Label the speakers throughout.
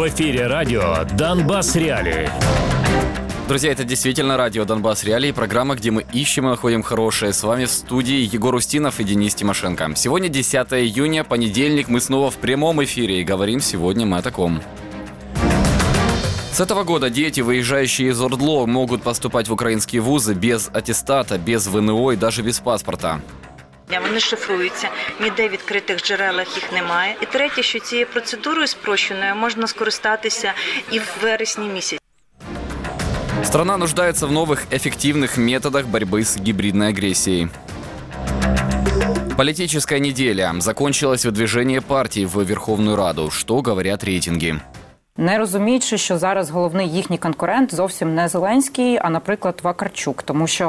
Speaker 1: В эфире радио «Донбасс Реалии».
Speaker 2: Друзья, это действительно радио «Донбасс Реалии», программа, где мы ищем и находим хорошее. С вами в студии Егор Устинов и Денис Тимошенко. Сегодня 10 июня, понедельник, мы снова в прямом эфире и говорим сегодня мы о таком. С этого года дети, выезжающие из ОРДЛО, могут поступать в украинские вузы без аттестата, без ВНО и даже без паспорта.
Speaker 3: Вони шифруються, ніде в відкритих джерелах їх немає. І третє, що цією процедурою спрощеною можна скористатися і в вересні місяці.
Speaker 2: Страна нуждается в новых эффективных методах борьбы с гибридной агрессией. Политическая неделя. Закончилось выдвижение партий в Верховную Раду. Что говорят рейтинги?
Speaker 4: Не розуміючи, що зараз головний їхній конкурент зовсім не Зеленський, а, наприклад, Вакарчук. Тому що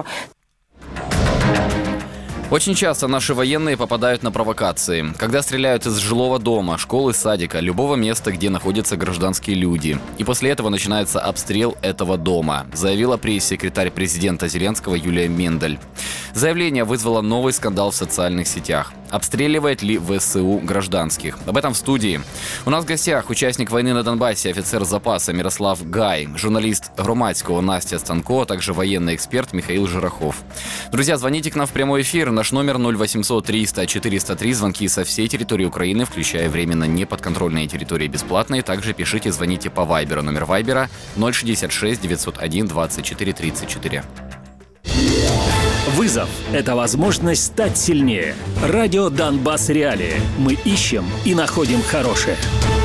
Speaker 2: Очень часто наши военные попадают на провокации. Когда стреляют из жилого дома, школы, садика, любого места, где находятся гражданские люди. И после этого начинается обстрел этого дома, заявила пресс-секретарь президента Зеленского Юлия Мендель. Заявление вызвало новый скандал в социальных сетях. Обстреливает ли ВСУ гражданских? Об этом в студии. У нас в гостях участник войны на Донбассе, офицер запаса Мирослав Гай, журналист Громадского Настя Станко, а также военный эксперт Михаил Жирохов. Друзья, звоните к нам в прямой эфир. Наш номер 0800 300 403. Звонки со всей территории Украины, включая временно неподконтрольные территории, бесплатные. Также пишите, звоните по Вайберу. Номер Вайбера 066 901 24 34.
Speaker 1: Вызов – это возможность стать сильнее. Радио «Донбасс Реалии». Мы ищем и находим хорошее.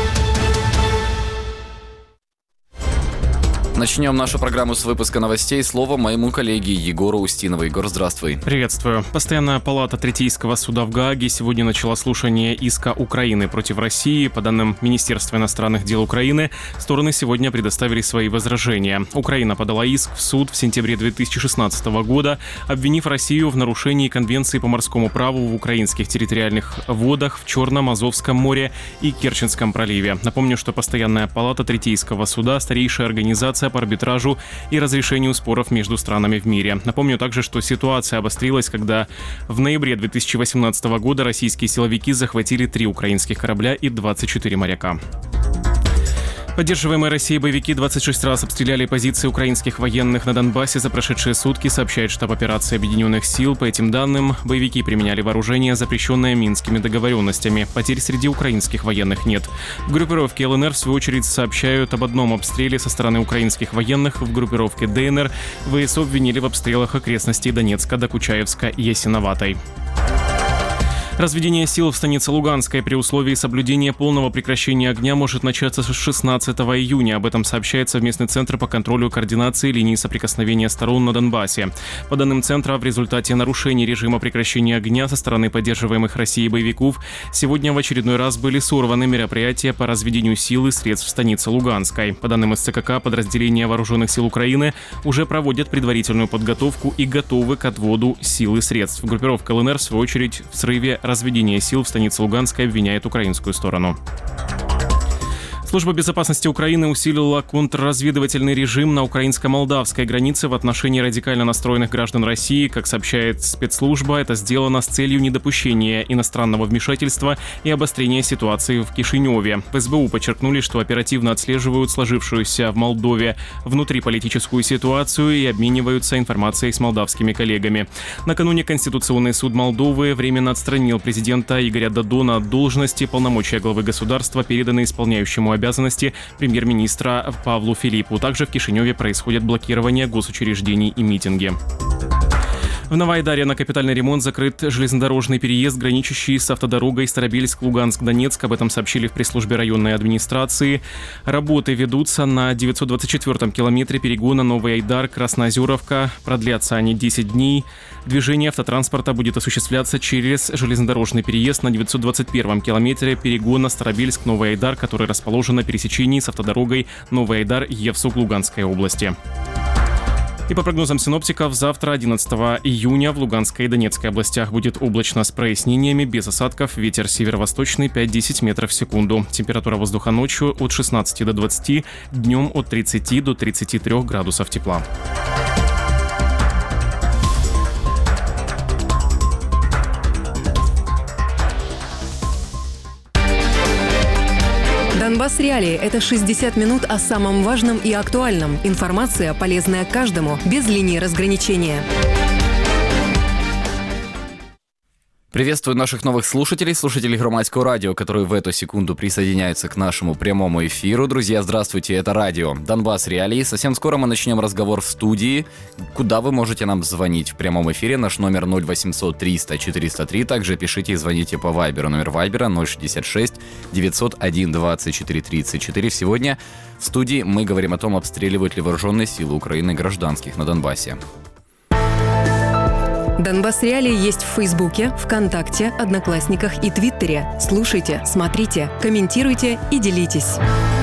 Speaker 2: Начнем нашу программу с выпуска новостей. Слово моему коллеге Егору Устинову. Егор, здравствуй.
Speaker 5: Приветствую. Постоянная палата Третейского суда в Гааге сегодня начала слушание иска Украины против России. По данным Министерства иностранных дел Украины, стороны сегодня предоставили свои возражения. Украина подала иск в суд в сентябре 2016 года, обвинив Россию в нарушении Конвенции по морскому праву в украинских территориальных водах в Черном, Азовском море и Керченском проливе. Напомню, что Постоянная палата Третейского суда – старейшая организация по арбитражу и разрешению споров между странами в мире. Напомню также, что ситуация обострилась, когда в ноябре 2018 года российские силовики захватили 3 украинских корабля и 24 моряка. Поддерживаемые Россией боевики 26 раз обстреляли позиции украинских военных на Донбассе за прошедшие сутки, сообщает штаб операции Объединенных сил. По этим данным, боевики применяли вооружение, запрещенное Минскими договоренностями. Потерь среди украинских военных нет. В группировке ЛНР, в свою очередь, сообщают об одном обстреле со стороны украинских военных. В группировке ДНР ВСУ обвинили в обстрелах окрестностей Донецка, Докучаевска и Ясиноватой. Разведение сил в станице Луганской при условии соблюдения полного прекращения огня может начаться с 16 июня. Об этом сообщает Совместный центр по контролю и координации линий соприкосновения сторон на Донбассе. По данным центра, в результате нарушений режима прекращения огня со стороны поддерживаемых Россией боевиков сегодня в очередной раз были сорваны мероприятия по разведению сил и средств в станице Луганской. По данным СЦКК, подразделения Вооруженных сил Украины уже проводят предварительную подготовку и готовы к отводу сил и средств. Группировка ЛНР, в свою очередь, в срыве разведение сил в станице Луганской обвиняет украинскую сторону. Служба безопасности Украины усилила контрразведывательный режим на украинско-молдавской границе в отношении радикально настроенных граждан России. Как сообщает спецслужба, это сделано с целью недопущения иностранного вмешательства и обострения ситуации в Кишиневе. В СБУ подчеркнули, что оперативно отслеживают сложившуюся в Молдове внутриполитическую ситуацию и обмениваются информацией с молдавскими коллегами. Накануне Конституционный суд Молдовы временно отстранил президента Игоря Додона от должности. Полномочия главы государства переданы исполняющему обязанности премьер-министра Павлу Филиппу. Также в Кишиневе происходит блокирование госучреждений и митинги. В Новоайдаре на капитальный ремонт закрыт железнодорожный переезд, граничащий с автодорогой Старобельск-Луганск-Донецк. Об этом сообщили в пресс-службе районной администрации. Работы ведутся на 924-м километре перегона Новый Айдар-Красноозеровка. Продлятся они 10 дней. Движение автотранспорта будет осуществляться через железнодорожный переезд на 921-м километре перегона Старобельск-Новый Айдар, который расположен на пересечении с автодорогой Новый Айдар-Евсук Луганской области. И по прогнозам синоптиков, завтра, 11 июня, в Луганской и Донецкой областях будет облачно с прояснениями, без осадков, ветер северо-восточный 5-10 метров в секунду. Температура воздуха ночью от 16 до 20, днем от 30 до 33 градусов тепла.
Speaker 6: Донбасс Реалии – это 60 минут о самом важном и актуальном. Информация, полезная каждому, без линии разграничения.
Speaker 2: Приветствую наших новых слушателей Громадского радио, которые в эту секунду присоединяются к нашему прямому эфиру. Друзья, здравствуйте, это радио Донбасс Реалии. Совсем скоро мы начнем разговор в студии, куда вы можете нам звонить в прямом эфире. Наш номер 0800 300 403. Также пишите и звоните по Вайберу. Номер Вайбера 066 901 24 34. Сегодня в студии мы говорим о том, обстреливают ли вооруженные силы Украины гражданских на Донбассе.
Speaker 6: Донбасс Реалии есть в Фейсбуке, ВКонтакте, Одноклассниках и Твиттере. Слушайте, смотрите, комментируйте и делитесь.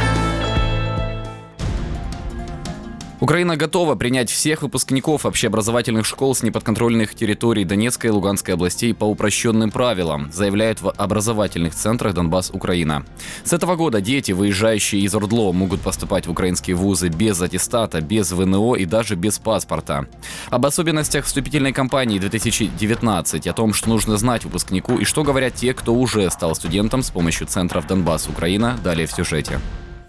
Speaker 2: Украина готова принять всех выпускников общеобразовательных школ с неподконтрольных территорий Донецкой и Луганской областей по упрощенным правилам, заявляют в образовательных центрах Донбасс Украина. С этого года дети, выезжающие из ОРДЛО, могут поступать в украинские вузы без аттестата, без ВНО и даже без паспорта. Об особенностях вступительной кампании 2019, о том, что нужно знать выпускнику и что говорят те, кто уже стал студентом с помощью центров Донбасс Украина, далее в сюжете.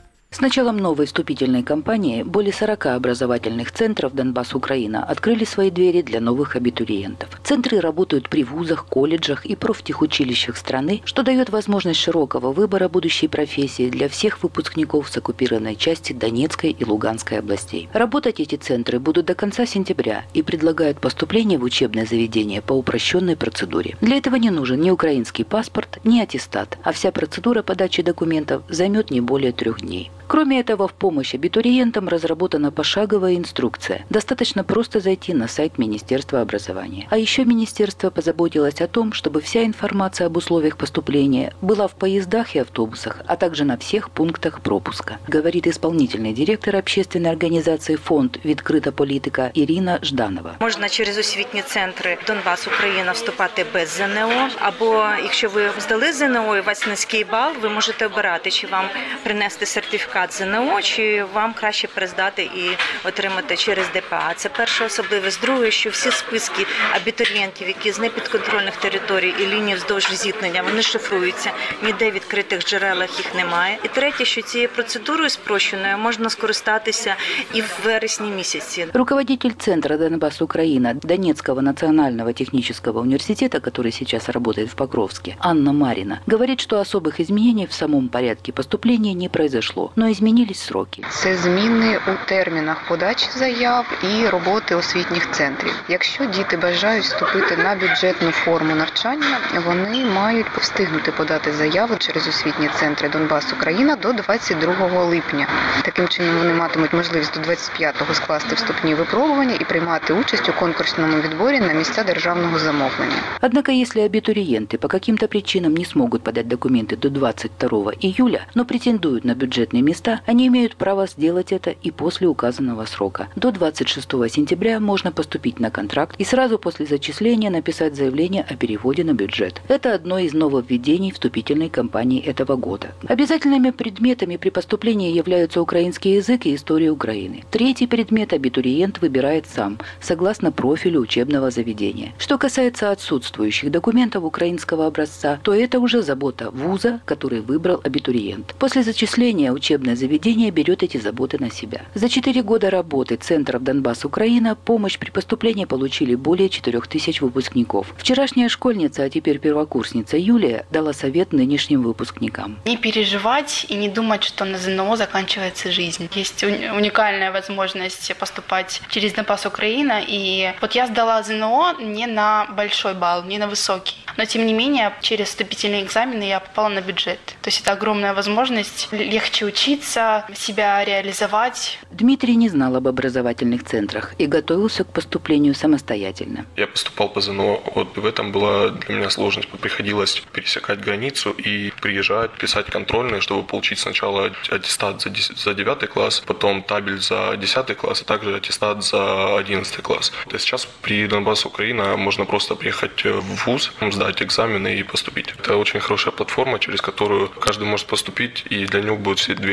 Speaker 7: С началом новой вступительной кампании более 40 образовательных центров Донбасс Украина открыли свои двери для новых абитуриентов. Центры работают при вузах, колледжах и профтехучилищах страны, что дает возможность широкого выбора будущей профессии для всех выпускников с оккупированной части Донецкой и Луганской областей. Работать эти центры будут до конца сентября и предлагают поступление в учебное заведение по упрощенной процедуре. Для этого не нужен ни украинский паспорт, ни аттестат, а вся процедура подачи документов займет не более 3 дней. Кроме этого, в помощь абитуриентам разработана пошаговая инструкция. Достаточно просто зайти на сайт Министерства образования. А еще Министерство позаботилось о том, чтобы вся информация об условиях поступления была в поездах и автобусах, а также на всех пунктах пропуска, говорит исполнительный директор общественной организации «Фонд «Відкрита політика» Ірина Жданова.
Speaker 3: Можна через освітні центри Донбасс Україна вступати без ЗНО, або якщо ви здали ЗНО і у вас низький бал, ви можете обирати, чи вам принести сертифікат ЗНО, чи вам краще перездати і отримати через ДПА. Це перша особливість. Друге, що всі списки абітурієнтів, які з непідконтрольних територій і ліній вздовж зіткнення, вони шифруються, ніде в відкритих джерелах їх немає. І третє, що цією процедурою спрощеною можна скористатися і в вересні місяці.
Speaker 7: Руководитель центра Донбасс Украина Донецкого национального технического университета, который сейчас работает в Покровске, Анна Марина, говорит, что особых изменений в самом порядке поступления не произошло, но змінились сроки.
Speaker 8: Це зміни у термінах подачі заяв і роботи освітніх центрів. Якщо діти бажають вступити на бюджетну форму навчання, вони мають встигнути подати заяву через освітні центри Донбасс Україна до 22 липня. Таким чином вони матимуть можливість до 25-го скласти вступні випробування і приймати участь у конкурсному відборі на місця державного замовлення.
Speaker 7: Однако, если абитуриенты по каким-то причинам не смогут подать документы до 22 июля, но претендуют на бюджетные места, они имеют право сделать это и после указанного срока. До 26 сентября можно поступить на контракт и сразу после зачисления написать заявление о переводе на бюджет. Это одно из нововведений вступительной кампании этого года. Обязательными предметами при поступлении являются украинский язык и история Украины. Третий предмет абитуриент выбирает сам, согласно профилю учебного заведения. Что касается отсутствующих документов украинского образца, то это уже забота вуза, который выбрал абитуриент. После зачисления учебное заведение берет эти заботы на себя. За 4 года работы центров Донбасс Украина помощь при поступлении получили более 4000 выпускников. Вчерашняя школьница, а теперь первокурсница Юлия, дала совет нынешним выпускникам.
Speaker 9: Не переживать и не думать, что на ЗНО заканчивается жизнь. Есть уникальная возможность поступать через Донбасс Украина. И вот я сдала ЗНО не на большой балл, не на высокий. Но тем не менее, через вступительные экзамены я попала на бюджет. То есть это огромная возможность легче учиться, себя реализовать.
Speaker 7: Дмитрий не знал об образовательных центрах и готовился к поступлению самостоятельно.
Speaker 10: Я поступал по ЗНО, в этом была для меня сложность. Приходилось пересекать границу и приезжать, писать контрольные, чтобы получить сначала аттестат за 9 класс, потом табель за 10 класс, а также аттестат за 11 класс. Сейчас при Донбасс Украина можно просто приехать в вуз, сдать экзамены и поступить. Это очень хорошая платформа, через которую каждый может поступить, и для него будут все двери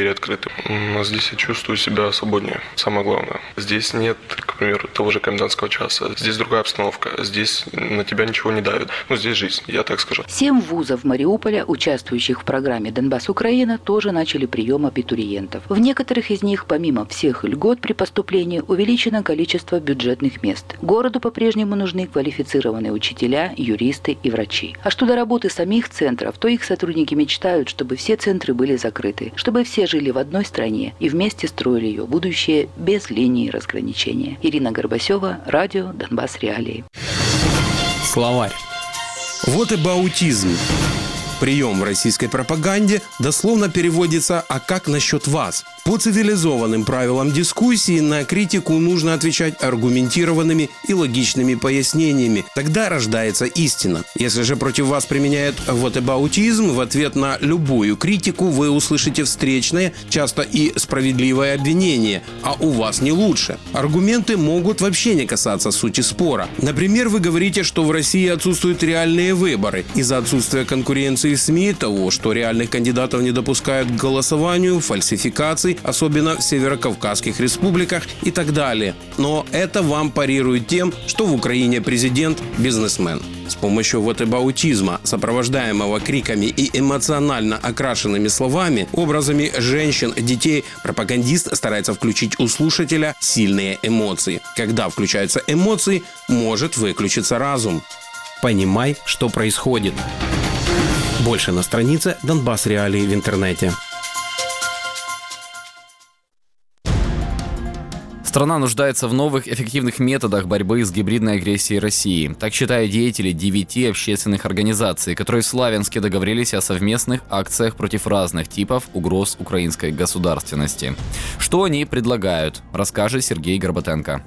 Speaker 10: двери открыты. Здесь я чувствую себя свободнее, самое главное. Здесь нет, к примеру, того же комендантского часа. Здесь другая обстановка. Здесь на тебя ничего не давит. Здесь жизнь, я так скажу.
Speaker 7: 7 вузов Мариуполя, участвующих в программе «Донбасс-Украина», тоже начали прием абитуриентов. В некоторых из них, помимо всех льгот при поступлении, увеличено количество бюджетных мест. Городу по-прежнему нужны квалифицированные учителя, юристы и врачи. А что до работы самих центров, то их сотрудники мечтают, чтобы все центры были закрыты, чтобы все жили в одной стране и вместе строили ее будущее без линии разграничения. Ирина Горбасева, радио «Донбасс Реалии».
Speaker 11: Словарь. Вот и баутизм. Прием в российской пропаганде дословно переводится «а как насчет вас?». По цивилизованным правилам дискуссии на критику нужно отвечать аргументированными и логичными пояснениями. Тогда рождается истина. Если же против вас применяют вотебаутизм, в ответ на любую критику вы услышите встречное, часто и справедливое обвинение, а у вас не лучше. Аргументы могут вообще не касаться сути спора. Например, вы говорите, что в России отсутствуют реальные выборы из-за отсутствия конкуренции СМИ, того, что реальных кандидатов не допускают к голосованию, фальсификаций, особенно в северокавказских республиках и так далее. Но это вам парирует тем, что в Украине президент – бизнесмен. С помощью вотебаутизма, сопровождаемого криками и эмоционально окрашенными словами, образами женщин, детей, пропагандист старается включить у слушателя сильные эмоции. Когда включаются эмоции, может выключиться разум. Понимай, что происходит. Больше на странице «Донбасс Реалии» в интернете.
Speaker 2: Страна нуждается в новых эффективных методах борьбы с гибридной агрессией России. Так считают деятели 9 общественных организаций, которые в Славянске договорились о совместных акциях против разных типов угроз украинской государственности. Что они предлагают, расскажет Сергей Горбатенко.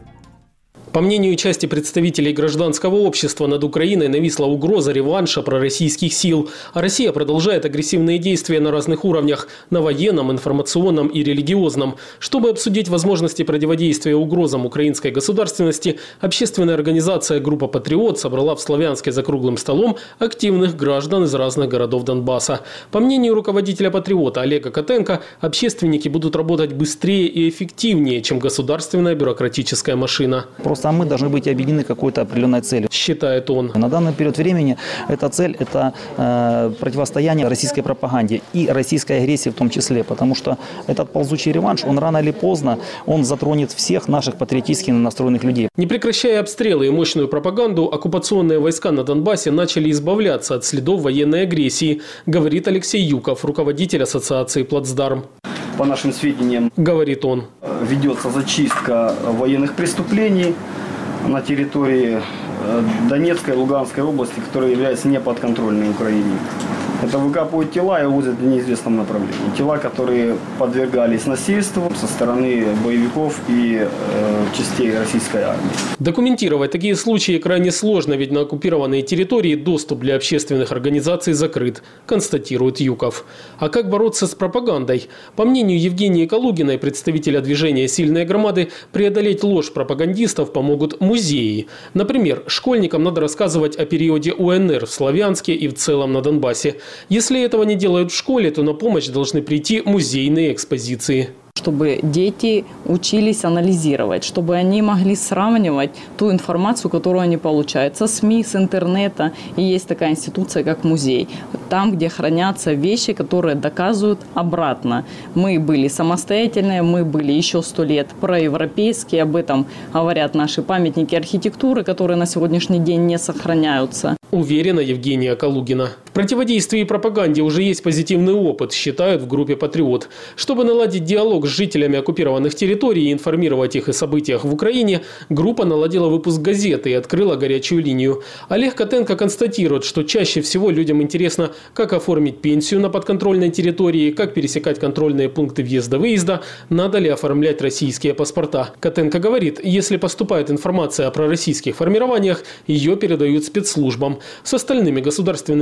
Speaker 12: По мнению части представителей гражданского общества, над Украиной нависла угроза реванша пророссийских сил. А Россия продолжает агрессивные действия на разных уровнях – на военном, информационном и религиозном. Чтобы обсудить возможности противодействия угрозам украинской государственности, общественная организация «Группа Патриот» собрала в Славянске за круглым столом активных граждан из разных городов Донбасса. По мнению руководителя «Патриота» Олега Котенко, общественники будут работать быстрее и эффективнее, чем государственная бюрократическая машина.
Speaker 13: Просто мы должны быть объединены какой-то определенной целью,
Speaker 12: считает он.
Speaker 13: На данный период времени эта цель – это противостояние российской пропаганде и российской агрессии в том числе, потому что этот ползучий реванш, он рано или поздно, он затронет всех наших патриотически настроенных людей.
Speaker 12: Не прекращая обстрелы и мощную пропаганду, оккупационные войска на Донбассе начали избавляться от следов военной агрессии, говорит Алексей Юков, руководитель ассоциации «Плацдарм».
Speaker 14: По нашим сведениям,
Speaker 12: говорит он,
Speaker 14: ведется зачистка военных преступлений на территории Донецкой и Луганской области, которые являются неподконтрольной Украине. Это выкапывают тела и увозят в неизвестном направлении. Тела, которые подвергались насильству со стороны боевиков и частей российской армии.
Speaker 12: Документировать такие случаи крайне сложно, ведь на оккупированные территории доступ для общественных организаций закрыт, констатирует Юков. А как бороться с пропагандой? По мнению Евгении Калугиной, представителя движения «Сильные громады», преодолеть ложь пропагандистов помогут музеи. Например, школьникам надо рассказывать о периоде УНР в Славянске и в целом на Донбассе. Если этого не делают в школе, то на помощь должны прийти музейные экспозиции.
Speaker 15: Чтобы дети учились анализировать, чтобы они могли сравнивать ту информацию, которую они получают со СМИ, с интернета. И есть такая институция, как музей. Там, где хранятся вещи, которые доказывают обратно. Мы были самостоятельные, мы были еще 100 лет проевропейские. Об этом говорят наши памятники архитектуры, которые на сегодняшний день не сохраняются.
Speaker 12: Уверена Евгения Калугина. В противодействии пропаганде уже есть позитивный опыт, считают в группе «Патриот». Чтобы наладить диалог с жителями оккупированных территорий и информировать их о событиях в Украине, группа наладила выпуск газеты и открыла горячую линию. Олег Котенко констатирует, что чаще всего людям интересно, как оформить пенсию на подконтрольной территории, как пересекать контрольные пункты въезда-выезда, надо ли оформлять российские паспорта. Котенко говорит, если поступает информация о пророссийских формированиях, ее передают спецслужбам. С остальными государственными структурами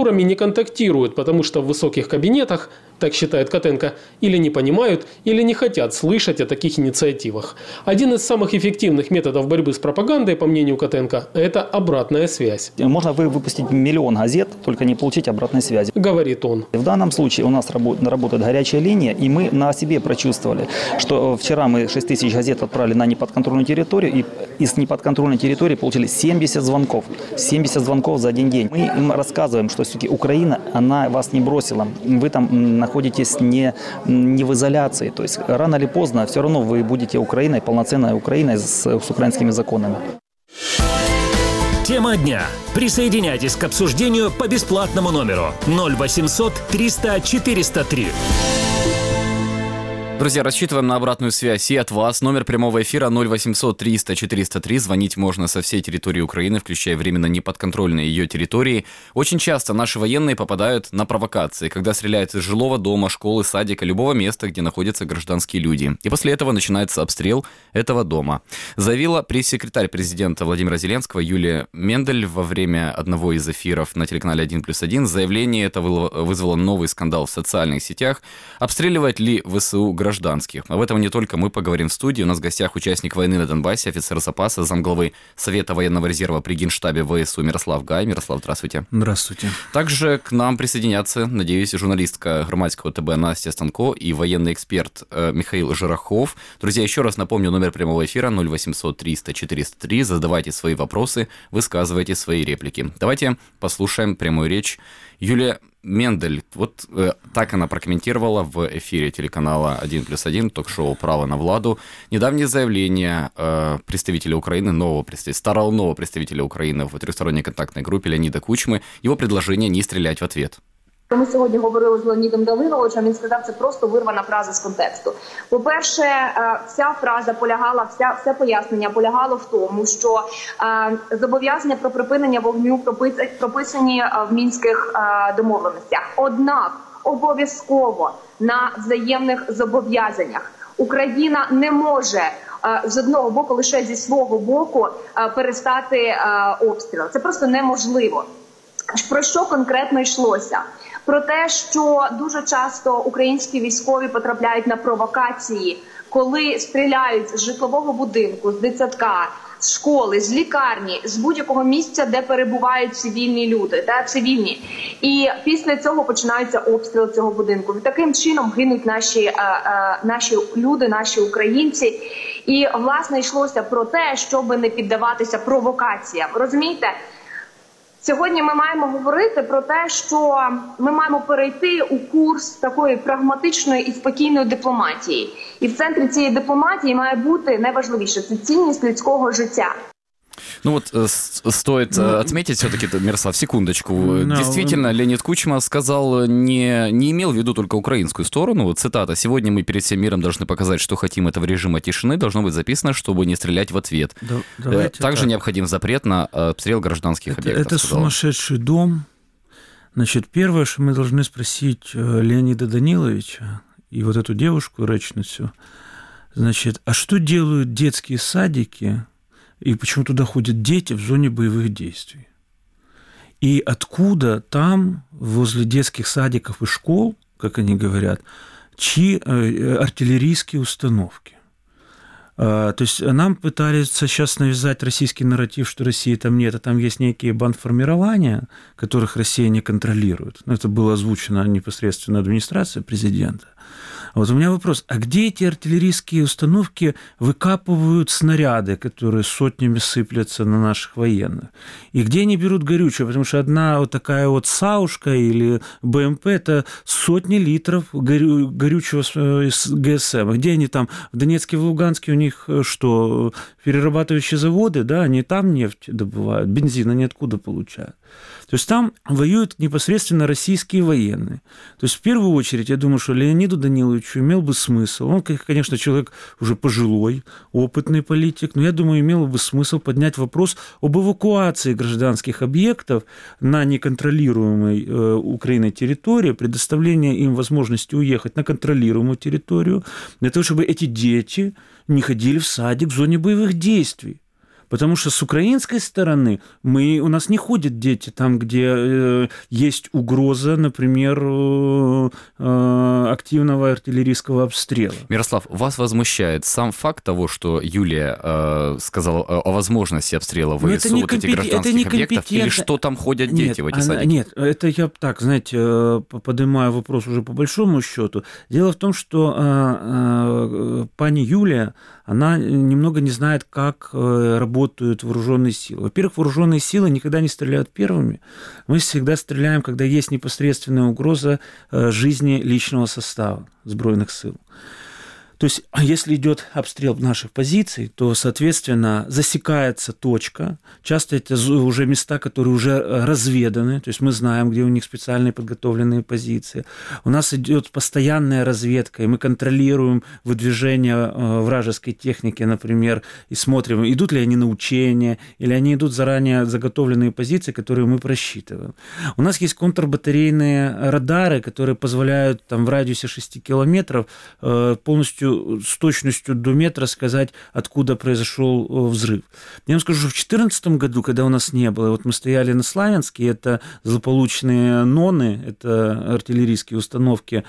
Speaker 12: структурами не контактируют, потому что в высоких кабинетах, так считает Котенко, или не понимают, или не хотят слышать о таких инициативах. Один из самых эффективных методов борьбы с пропагандой, по мнению Котенко, это обратная связь.
Speaker 13: Можно выпустить миллион газет, только не получить обратной связи,
Speaker 12: говорит он.
Speaker 13: В данном случае у нас работает горячая линия, и мы на себе прочувствовали, что вчера мы 6 тысяч газет отправили на неподконтрольную территорию, и из неподконтрольной территории получили 70 звонков. 70 звонков за один день. Мы им рассказываем, что все-таки Украина, она вас не бросила. Вы там находитесь не в изоляции. То есть рано или поздно все равно вы будете Украиной, полноценной Украиной с украинскими законами.
Speaker 1: Тема дня. Присоединяйтесь к обсуждению по бесплатному номеру 0800 300 403.
Speaker 2: Друзья, рассчитываем на обратную связь и от вас. Номер прямого эфира 0800 300 403. Звонить можно со всей территории Украины, включая временно неподконтрольные ее территории. Очень часто наши военные попадают на провокации, когда стреляют из жилого дома, школы, садика, любого места, где находятся гражданские люди. И после этого начинается обстрел этого дома. Заявила пресс-секретарь президента Владимира Зеленского Юлия Мендель во время одного из эфиров на телеканале 1+1. Заявление это вызвало новый скандал в социальных сетях. Обстреливает ли ВСУ гражданских? Об этом не только мы поговорим в студии. У нас в гостях участник войны на Донбассе, офицер запаса, замглавы Совета военного резерва при Генштабе ВСУ Мирослав Гай. Мирослав, здравствуйте.
Speaker 16: Здравствуйте.
Speaker 2: Также к нам присоединятся, надеюсь, журналистка Громадского ТБ Настя Станко и военный эксперт Михаил Жирахов. Друзья, еще раз напомню, номер прямого эфира 0800 300 403. Задавайте свои вопросы, высказывайте свои реплики. Давайте послушаем прямую речь Юлия Мендель. Вот так она прокомментировала в эфире телеканала 1+1, ток-шоу «Право на Владу» недавнее заявление представителя Украины, старого нового представителя Украины в трехсторонней контактной группе Леонида Кучмы, его предложение не стрелять в ответ.
Speaker 17: Ми сьогодні говорили з Леонідом Давидовичем, він сказав, це просто вирвана фраза з контексту. По-перше, вся фраза полягала, все пояснення полягало в тому, що зобов'язання про припинення вогню прописані в мінських домовленостях. Однак обов'язково на взаємних зобов'язаннях Україна не може з одного боку, лише зі свого боку, перестати обстріл. Це просто неможливо. Про що конкретно йшлося? Про те, що дуже часто українські військові потрапляють на провокації, коли стріляють з житлового будинку, з дитсадка, з школи, з лікарні, з будь-якого місця, де перебувають цивільні люди, цивільні. І після цього починається обстріл цього будинку. І таким чином гинуть наші люди, наші українці. І, власне, йшлося про те, щоб не піддаватися провокаціям. Розумієте? Сьогодні ми маємо говорити про те, що ми маємо перейти у курс такої прагматичної і спокійної дипломатії. І в центрі цієї дипломатії має бути найважливіше – це цінність людського життя.
Speaker 2: Ну вот стоит отметить все-таки, Мирослав, секундочку. Действительно, Леонид Кучма сказал, не имел в виду только украинскую сторону. Цитата: «Сегодня мы перед всем миром должны показать, что хотим этого режима тишины. Должно быть записано, чтобы не стрелять в ответ». Также необходим запрет на обстрел гражданских объектов.
Speaker 16: Это сумасшедший дом. Значит, первое, что мы должны спросить Леонида Даниловича и вот эту девушку, Речницу, значит, а что делают детские садики, и почему туда ходят дети в зоне боевых действий? И откуда там, возле детских садиков и школ, как они говорят, чьи артиллерийские установки? То есть нам пытались сейчас навязать российский нарратив, что России там нет, а там есть некие бандформирования, которых Россия не контролирует. Это было озвучено непосредственно администрацией президента. Вот у меня вопрос, а где эти артиллерийские установки выкапывают снаряды, которые сотнями сыплятся на наших военных? И где они берут горючее? Потому что одна вот такая вот САУшка или БМП – это сотни литров горючего из ГСМ. А где они там? В Донецке, в Луганске у них что, перерабатывающие заводы, да, они там нефть добывают, бензин они откуда получают? То есть там воюют непосредственно российские военные. То есть в первую очередь, я думаю, что Леониду Даниловичу имел бы смысл, он, конечно, человек уже пожилой, опытный политик, но я думаю, имел бы смысл поднять вопрос об эвакуации гражданских объектов на неконтролируемой Украиной территории, предоставление им возможности уехать на контролируемую территорию, для того, чтобы эти дети не ходили в садик в зоне боевых действий. Потому что с украинской стороны у нас не ходят дети там, где есть угроза, например, активного артиллерийского обстрела.
Speaker 2: Мирослав, вас возмущает сам факт того, что Юлия сказала о возможности обстрела в ВСУ вот этих гражданских объектов, или что там ходят дети в эти садики?
Speaker 16: Нет, это я так, знаете, поднимаю вопрос уже по большому счету. Дело в том, что пани Юлия, она немного не знает, как работают вооруженные силы. Во-первых, вооруженные силы никогда не стреляют первыми. Мы всегда стреляем, когда есть непосредственная угроза жизни личного состава Збройных сил. То есть, если идет обстрел наших позиций, то, соответственно, засекается точка. Часто это уже места, которые уже разведаны. То есть, мы знаем, где у них специальные подготовленные позиции. У нас идет постоянная разведка, и мы контролируем выдвижение вражеской техники, например, и смотрим, идут ли они на учения, или они идут заранее заготовленные позиции, которые мы просчитываем. У нас есть контрбатарейные радары, которые позволяют там, в радиусе 6 километров полностью с точностью до метра сказать, откуда произошел взрыв. Я вам скажу, что в 2014 году, когда у нас не было, вот мы стояли на Славянске, это злополучные ноны, это артиллерийские установки,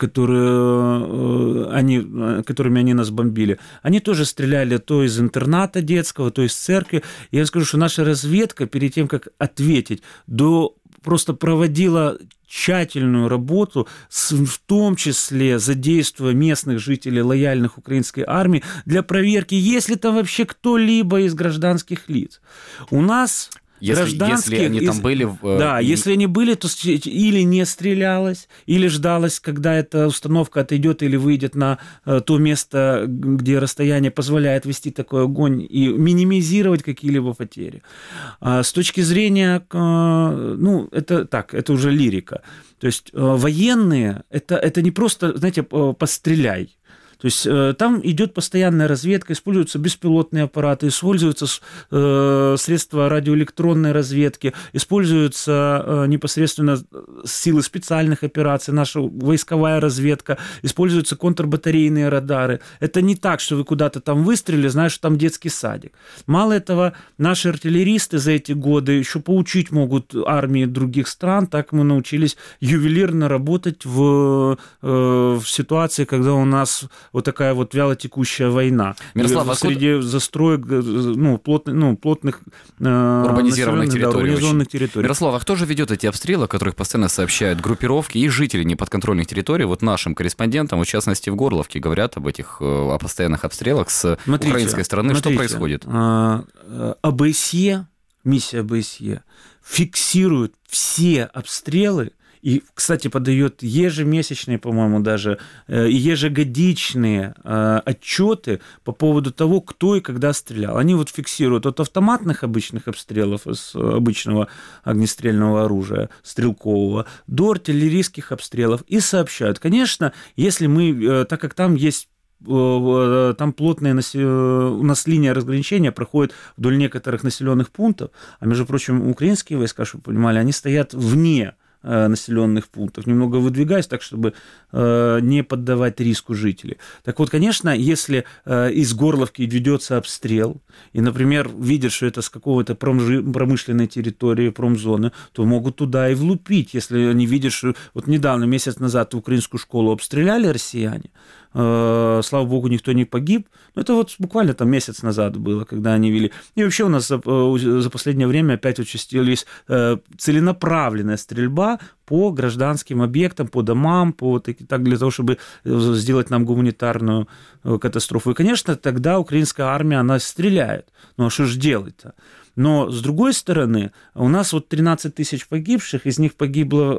Speaker 16: которыми они нас бомбили, они тоже стреляли то из интерната детского, то из церкви. Я вам скажу, что наша разведка перед тем, как ответить, просто проводила тщательную работу, в том числе задействуя местных жителей, лояльных украинской армии, для проверки, есть ли там вообще кто-либо из гражданских лиц. У нас...
Speaker 2: Если они там были...
Speaker 16: Да, если они были, то или не стрелялось, или ждалось, когда эта установка отойдет или выйдет на то место, где расстояние позволяет вести такой огонь и минимизировать какие-либо потери. С точки зрения... это так, это уже лирика. То есть военные, это не просто, знаете, постреляй. То есть там идет постоянная разведка, используются беспилотные аппараты, используются средства радиоэлектронной разведки, используются непосредственно силы специальных операций, наша войсковая разведка, используются контрбатарейные радары. Это не так, что вы куда-то там выстрелили, знаешь, что там детский садик. Мало этого, наши артиллеристы за эти годы еще поучить могут армии других стран, так мы научились ювелирно работать в ситуации, когда у нас вот такая вот вялотекущая война.
Speaker 2: Мирослав,
Speaker 16: среди застроек плотных
Speaker 2: урбанизированных
Speaker 16: территорий.
Speaker 2: Мирослав, а кто же ведет эти обстрелы, о которых постоянно сообщают группировки и жители неподконтрольных территорий? Вот нашим корреспондентам, в частности в Горловке, говорят о постоянных обстрелах с украинской стороны. Что происходит?
Speaker 16: ОБСЕ, миссия ОБСЕ фиксирует все обстрелы. И, кстати, подает ежемесячные, по-моему, даже ежегодичные отчеты по поводу того, кто и когда стрелял. Они вот фиксируют от автоматных обычных обстрелов из обычного огнестрельного оружия, стрелкового, до артиллерийских обстрелов и сообщают. Конечно, если мы, так как там есть там плотная у нас линия разграничения проходит вдоль некоторых населенных пунктов, а, между прочим, украинские войска, чтобы вы понимали, они стоят вне населенных пунктов, немного выдвигаясь так, чтобы не поддавать риску жителей. Так вот, конечно, если из Горловки ведется обстрел, и, например, видят, что это с какого-то промышленной территории, промзоны, то могут туда и влупить, если они видят, что вот недавно, месяц назад, украинскую школу обстреляли россияне, слава богу, никто не погиб. Но это вот буквально там месяц назад было, когда они вели. И вообще у нас за последнее время опять участились целенаправленная стрельба по гражданским объектам, по домам, так для того, чтобы сделать нам гуманитарную катастрофу. И, конечно, тогда украинская армия, она стреляет. Ну а что же делать-то? Но, с другой стороны, у нас вот 13 тысяч погибших, из них погибло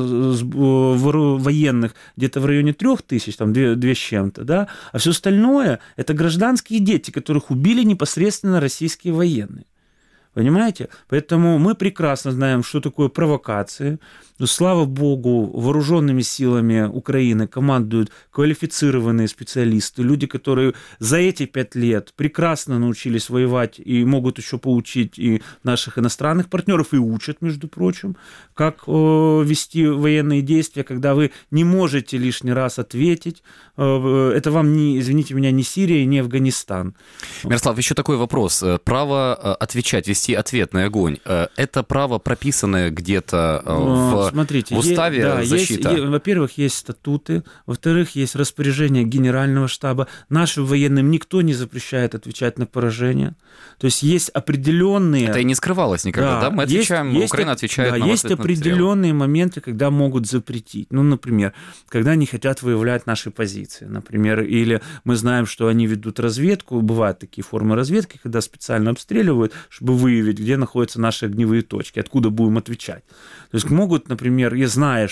Speaker 16: военных где-то в районе 3 тысяч, там 2 с чем-то, да, а все остальное – это гражданские дети, которых убили непосредственно российские военные. Понимаете? Поэтому мы прекрасно знаем, что такое провокации. Слава богу, вооруженными силами Украины командуют квалифицированные специалисты, люди, которые за эти 5 лет прекрасно научились воевать и могут еще поучить и наших иностранных партнеров, и учат, между прочим, как вести военные действия, когда вы не можете лишний раз ответить. Это вам, не, извините меня, не Сирия, не Афганистан.
Speaker 2: Мирослав, еще такой вопрос. Право отвечать, вести ответный огонь, это право, прописанное где-то в уставе, защита?
Speaker 16: Во-первых, есть статуты, во-вторых, есть распоряжение Генерального штаба. Нашим военным никто не запрещает отвечать на поражение. То есть есть определенные...
Speaker 2: Это и не скрывалось никогда, да? Мы отвечаем, Украина отвечает на
Speaker 16: есть определенные моменты, когда могут запретить. Ну, например, когда они хотят выявлять наши позиции, например, или мы знаем, что они ведут разведку, бывают такие формы разведки, когда специально обстреливают, чтобы выявить, где находятся наши огневые точки, откуда будем отвечать. То есть могут, например, я знаю,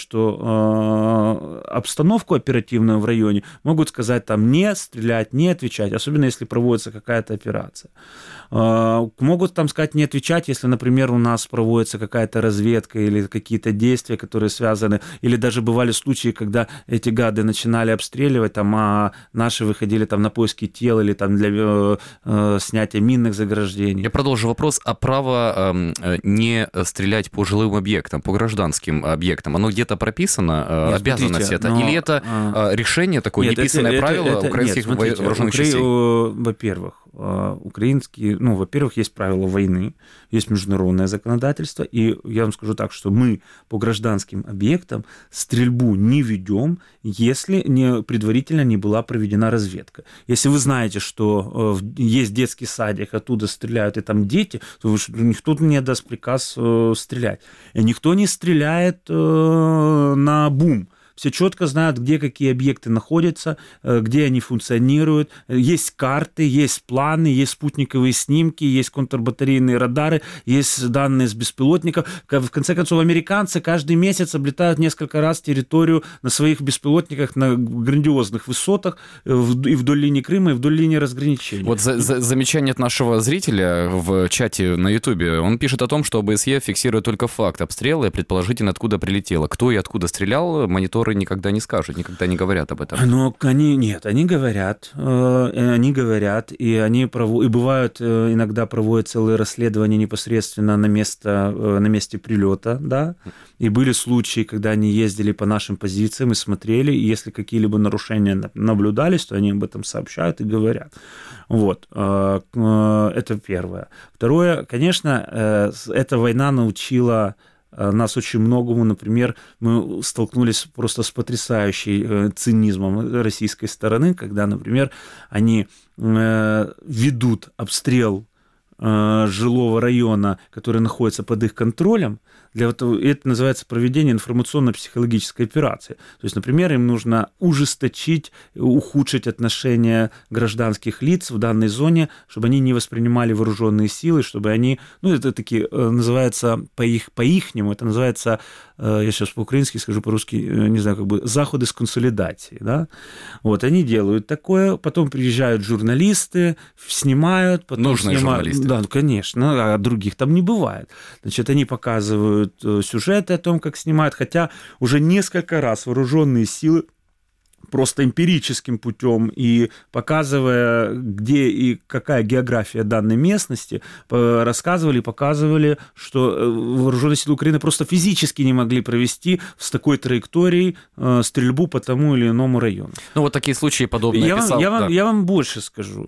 Speaker 16: что обстановку оперативную в районе, могут сказать там не стрелять, не отвечать, особенно если проводится какая-то операция. Могут там сказать не отвечать, если, например, у нас проводится какая-то разведка или какие-то действия, которые связаны, или даже бывали случаи, когда эти гады начинали обстреливать, там, а наши выходили там на поиски тел или там для снятия минных заграждений.
Speaker 2: Я продолжу вопрос. А право не стрелять по жилым объектам, по гражданским объектам, оно где-то прописано, нет, обязанность это? Или это решение такое, нет, неписанное правило украинских вооруженных частей?
Speaker 16: Во-первых, украинские, во-первых, есть правила войны, есть международное законодательство, и я вам скажу так, что мы по гражданским объектам стрельбу не ведем, если предварительно не была проведена разведка. Если вы знаете, что есть детский садик, оттуда стреляют, и там дети, то никто не даст приказ стрелять. И никто не стреляет на бум. Все четко знают, где какие объекты находятся, где они функционируют. Есть карты, есть планы, есть спутниковые снимки, есть контрбатарейные радары, есть данные с беспилотников. В конце концов, американцы каждый месяц облетают несколько раз территорию на своих беспилотниках на грандиозных высотах и вдоль линии Крыма, и вдоль линии разграничения.
Speaker 2: Вот замечание от нашего зрителя в чате на Ютубе. Он пишет о том, что ОБСЕ фиксирует только факт обстрела и предположительно откуда прилетело. Кто и откуда стрелял, монитор никогда не скажут, никогда не говорят об этом.
Speaker 16: Но они говорят, и бывают, иногда проводят целые расследования непосредственно на месте прилета, да, и были случаи, когда они ездили по нашим позициям и смотрели, и если какие-либо нарушения наблюдались, то они об этом сообщают и говорят. Вот, это первое. Второе, конечно, эта война научила нас очень многому. Например, мы столкнулись просто с потрясающим цинизмом российской стороны, когда, например, они ведут обстрел жилого района, который находится под их контролем. Это называется проведение информационно-психологической операции. То есть, например, им нужно ужесточить, ухудшить отношения гражданских лиц в данной зоне, чтобы они не воспринимали вооруженные силы, чтобы они, это такие, называется по-ихнему, это называется, я сейчас по-украински скажу, по-русски, не знаю, заходы с консолидацией, да? Вот, они делают такое, потом приезжают журналисты, снимают, потом
Speaker 2: нужные журналисты.
Speaker 16: Да, конечно, а других там не бывает. Значит, они показывают сюжеты о том, как снимают, хотя уже несколько раз вооруженные силы просто эмпирическим путем и показывая, где и какая география данной местности, рассказывали, показывали, что вооруженные силы Украины просто физически не могли провести с такой траекторией стрельбу по тому или иному району.
Speaker 2: Вот такие случаи подобные описал.
Speaker 16: Я вам больше скажу.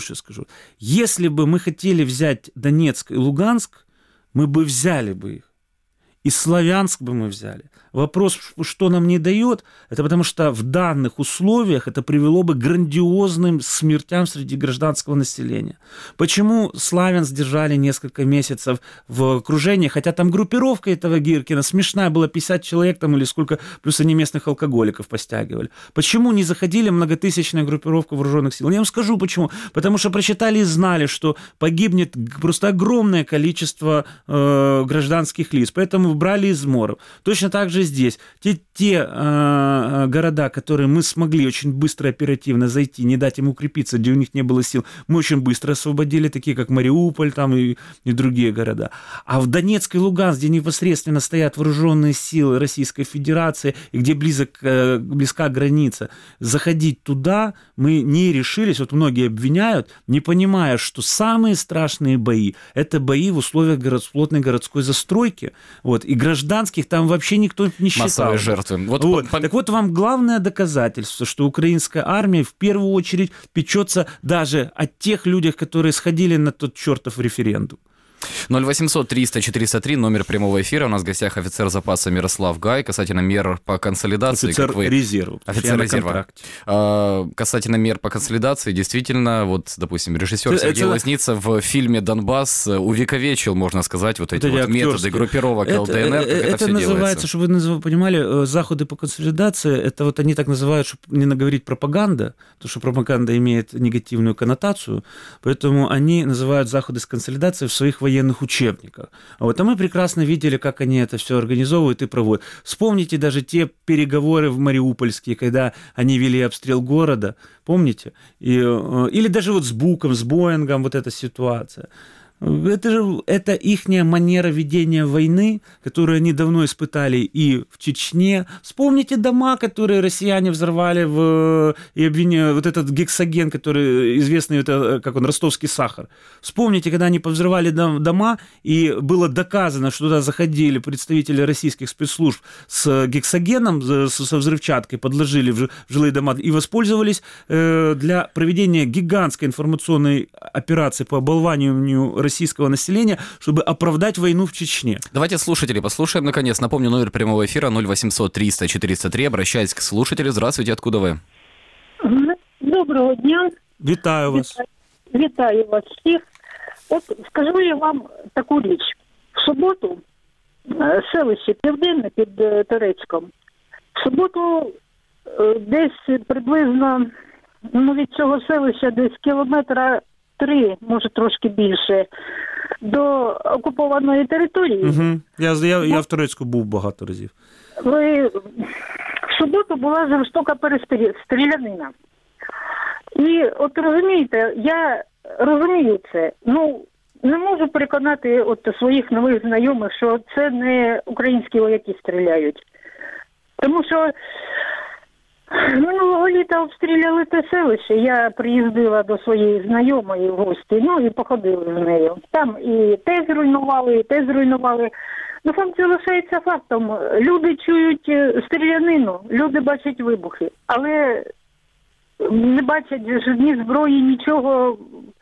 Speaker 16: Если бы мы хотели взять Донецк и Луганск, мы бы взяли бы их. И Славянск бы мы взяли. Вопрос, что нам не дает, это потому что в данных условиях это привело бы к грандиозным смертям среди гражданского населения. Почему Славянск держали несколько месяцев в окружении, хотя там группировка этого Гиркина смешная была, 50 человек там или сколько, плюс они местных алкоголиков постягивали. Почему не заходили многотысячная группировка вооруженных сил? Я вам скажу почему. Потому что прочитали и знали, что погибнет просто огромное количество гражданских лиц. Поэтому брали изморов. Точно так же здесь. Те города, которые мы смогли очень быстро, оперативно зайти, не дать им укрепиться, где у них не было сил, мы очень быстро освободили, такие как Мариуполь там и другие города. А в Донецк и Луганск, где непосредственно стоят вооруженные силы Российской Федерации, и где близка граница, заходить туда мы не решились. Вот многие обвиняют, не понимая, что самые страшные бои – это бои в условиях плотной городской застройки. Вот. И гражданских там вообще никто не считал.
Speaker 2: Массовые жертвы.
Speaker 16: Так вот вам главное доказательство, что украинская армия в первую очередь печется даже о тех людях, которые сходили на тот чертов референдум.
Speaker 2: 0800 300 403, номер прямого эфира. У нас в гостях офицер запаса Мирослав Гай. Касательно мер по консолидации...
Speaker 16: Офицер резерва.
Speaker 2: Офицер резерва. Касательно мер по консолидации, действительно, вот, допустим, режиссер Сергей Лазница в фильме «Донбасс» увековечил, можно сказать, вот эти вот методы группировок ЛДНР, как это все
Speaker 16: называется, чтобы вы понимали, заходы по консолидации, это вот они так называют, чтобы не наговорить пропаганда, потому что пропаганда имеет негативную коннотацию, поэтому они называют заходы с консолидацией в своих военных учебниках. А мы прекрасно видели, как они это все организовывают и проводят. Вспомните даже те переговоры в Мариупольске, когда они вели обстрел города, помните? Или даже вот с Буком, с Боингом вот эта ситуация. Это ихняя манера ведения войны, которую они давно испытали и в Чечне. Вспомните дома, которые россияне взорвали и обвиняли, вот этот гексоген, который известный, это, как он, ростовский сахар. Вспомните, когда они повзрывали дома, и было доказано, что туда заходили представители российских спецслужб с гексогеном, со взрывчаткой, подложили в жилые дома и воспользовались для проведения гигантской информационной операции по оболваниванию российского населения, чтобы оправдать войну в Чечне.
Speaker 2: Давайте слушателей послушаем, наконец. Напомню, номер прямого эфира 0800 300 403. Обращайтесь к слушателю. Здравствуйте, откуда вы?
Speaker 18: Доброго дня.
Speaker 16: Вітаю вас.
Speaker 18: Вітаю вас всіх. От скажу я вам таку річ. В суботу селище Південне під Торецьком. В суботу десь приблизно від цього селища десь кілометра 3, може трошки більше, до окупованої території.
Speaker 16: Угу. Я в Турецьку був багато разів.
Speaker 18: В суботу була жорстока стрілянина. І от розумієте, я розумію це. Не можу переконати своїх нових знайомих, що це не українські вояки стріляють. Тому що минулого літа обстріляли те селище. Я приїздила до своєї знайомої в гості, і походили з нею. Там і те зруйнували. Факт залишається фактом. Люди чують стрілянину, люди бачать вибухи, але не бачать ні зброї, нічого.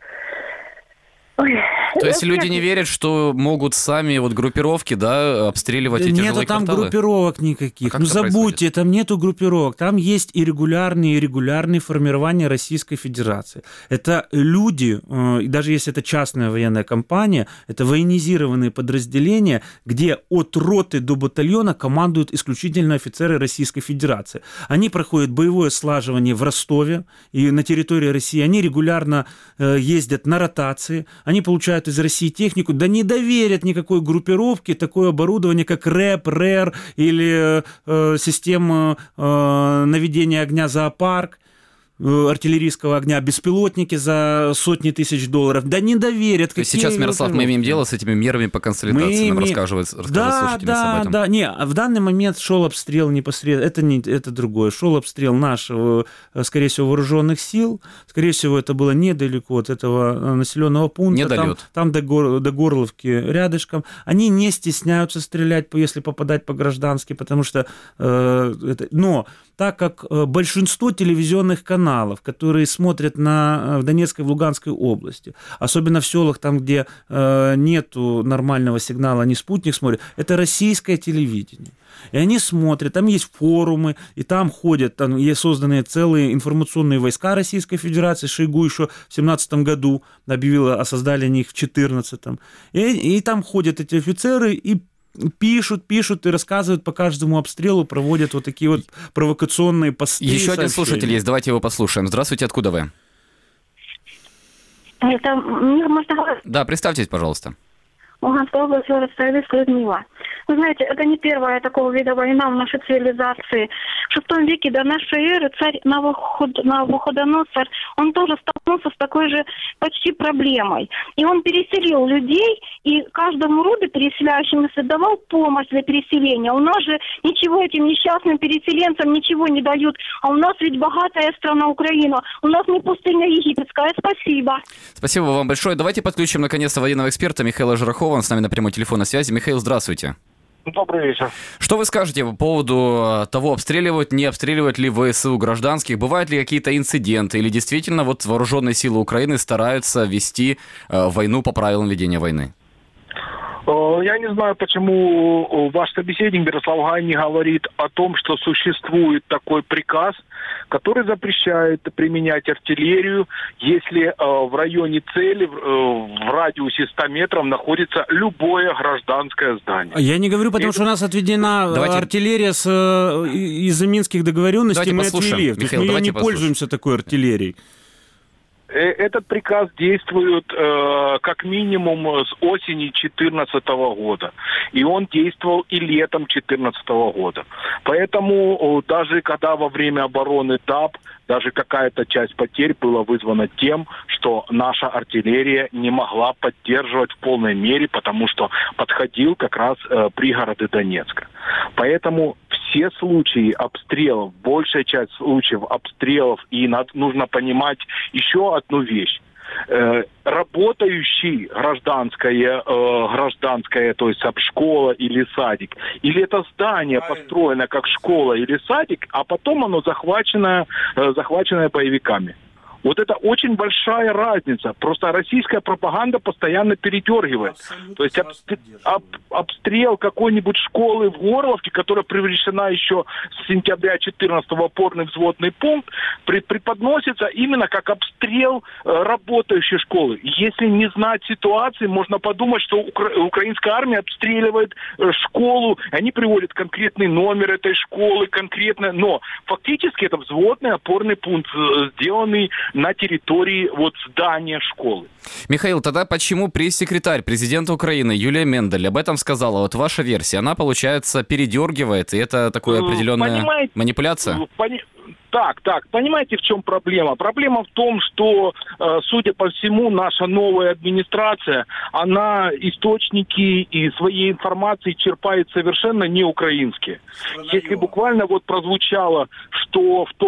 Speaker 2: То есть люди не верят, что могут сами группировки, обстреливать эти жилые
Speaker 16: кварталы? Нету там группировок никаких. Забудьте, там нету группировок. Там есть и регулярные формирования Российской Федерации. Это люди, и даже если это частная военная компания, это военизированные подразделения, где от роты до батальона командуют исключительно офицеры Российской Федерации. Они проходят боевое слаживание в Ростове и на территории России. Они регулярно ездят на ротации. Они получают из России технику, да не доверят никакой группировке такое оборудование, как РЭП, РЭР или система наведения огня «Зоопарк», артиллерийского огня, беспилотники за сотни тысяч долларов. Да не доверят.
Speaker 2: То есть сейчас, Мирослав, мы имеем дело с этими мерами по консолидации. Нам рассказывают слушатели об этом.
Speaker 16: Да. Не, в данный момент шел обстрел непосредственно. Это другое. Шел обстрел нашего, скорее всего, вооруженных сил. Скорее всего, это было недалеко от этого населенного пункта. Там до Горловки рядышком. Они не стесняются стрелять, если попадать по граждански, потому что... Но так как большинство телевизионных каналов, которые смотрят в Донецкой, в Луганской области, особенно в селах, там, где нету нормального сигнала, они спутник смотрят, это российское телевидение. И они смотрят, там есть форумы, и там ходят, там есть созданы целые информационные войска Российской Федерации. Шойгу еще в 2017 году объявил о создании их в 2014. И там ходят эти офицеры и пишут и рассказывают по каждому обстрелу, проводят вот такие вот провокационные посты.
Speaker 2: Еще один слушатель есть, давайте его послушаем. Здравствуйте, откуда вы?
Speaker 18: Это...
Speaker 2: Да, представьтесь, пожалуйста.
Speaker 19: Луганская область, город Старовицк, Людмила. Вы знаете, это не первая такого вида война в нашей цивилизации. В VI веке до нашей эры царь Навуходоносор, он тоже столкнулся с такой же почти проблемой. И он переселил людей, и каждому роду переселяющемуся давал помощь для переселения. У нас же ничего этим несчастным переселенцам ничего не дают. А у нас ведь богатая страна Украина. У нас не пустыня египетская. Спасибо.
Speaker 2: Спасибо вам большое. Давайте подключим наконец-то военного эксперта Михаила Жирохова. Он с нами на прямой телефонной связи. Михаил, здравствуйте.
Speaker 20: Добрый вечер.
Speaker 2: Что вы скажете по поводу того, обстреливают, не обстреливают ли ВСУ гражданских? Бывают ли какие-то инциденты? Или действительно вот вооруженные силы Украины стараются вести войну по правилам ведения войны?
Speaker 20: Я не знаю, почему ваш собеседник Берислав Гай не говорит о том, что существует такой приказ, который запрещает применять артиллерию, если в районе цели, в радиусе 100 метров находится любое гражданское здание.
Speaker 16: Я не говорю, потому что у нас отведена артиллерия из-за минских договоренностей, мы отвели.
Speaker 2: Михаил,
Speaker 16: мы не пользуемся такой артиллерией.
Speaker 20: Этот приказ действует как минимум с осени 2014 года. И он действовал и летом 2014 года. Поэтому даже когда во время обороны ТАП даже какая-то часть потерь была вызвана тем, что наша артиллерия не могла поддерживать в полной мере, потому что подходил как раз пригороды Донецка. Поэтому все случаи обстрелов, большая часть случаев обстрелов, и нужно понимать еще одну вещь. Работающий гражданское, то есть школа или садик, или это здание построено как школа или садик, а потом оно захваченное боевиками. Вот это очень большая разница. Просто российская пропаганда постоянно передергивает. То есть обстрел какой-нибудь школы в Горловке, которая превращена еще с сентября 14-го опорный взводный пункт, преподносится именно как обстрел работающей школы. Если не знать ситуации, можно подумать, что украинская армия обстреливает школу, они приводят конкретный номер этой школы, конкретно, но фактически это взводный опорный пункт, сделанный на территории здания школы.
Speaker 2: Михаил, тогда почему пресс-секретарь президента Украины Юлия Мендель об этом сказала? Вот ваша версия, она, получается, передергивает, и это такая определенная манипуляция?
Speaker 20: Так, понимаете, в чем проблема? Проблема в том, что, судя по всему, наша новая администрация, она источники и своей информации черпает совершенно не украинские. Если буквально прозвучало, что в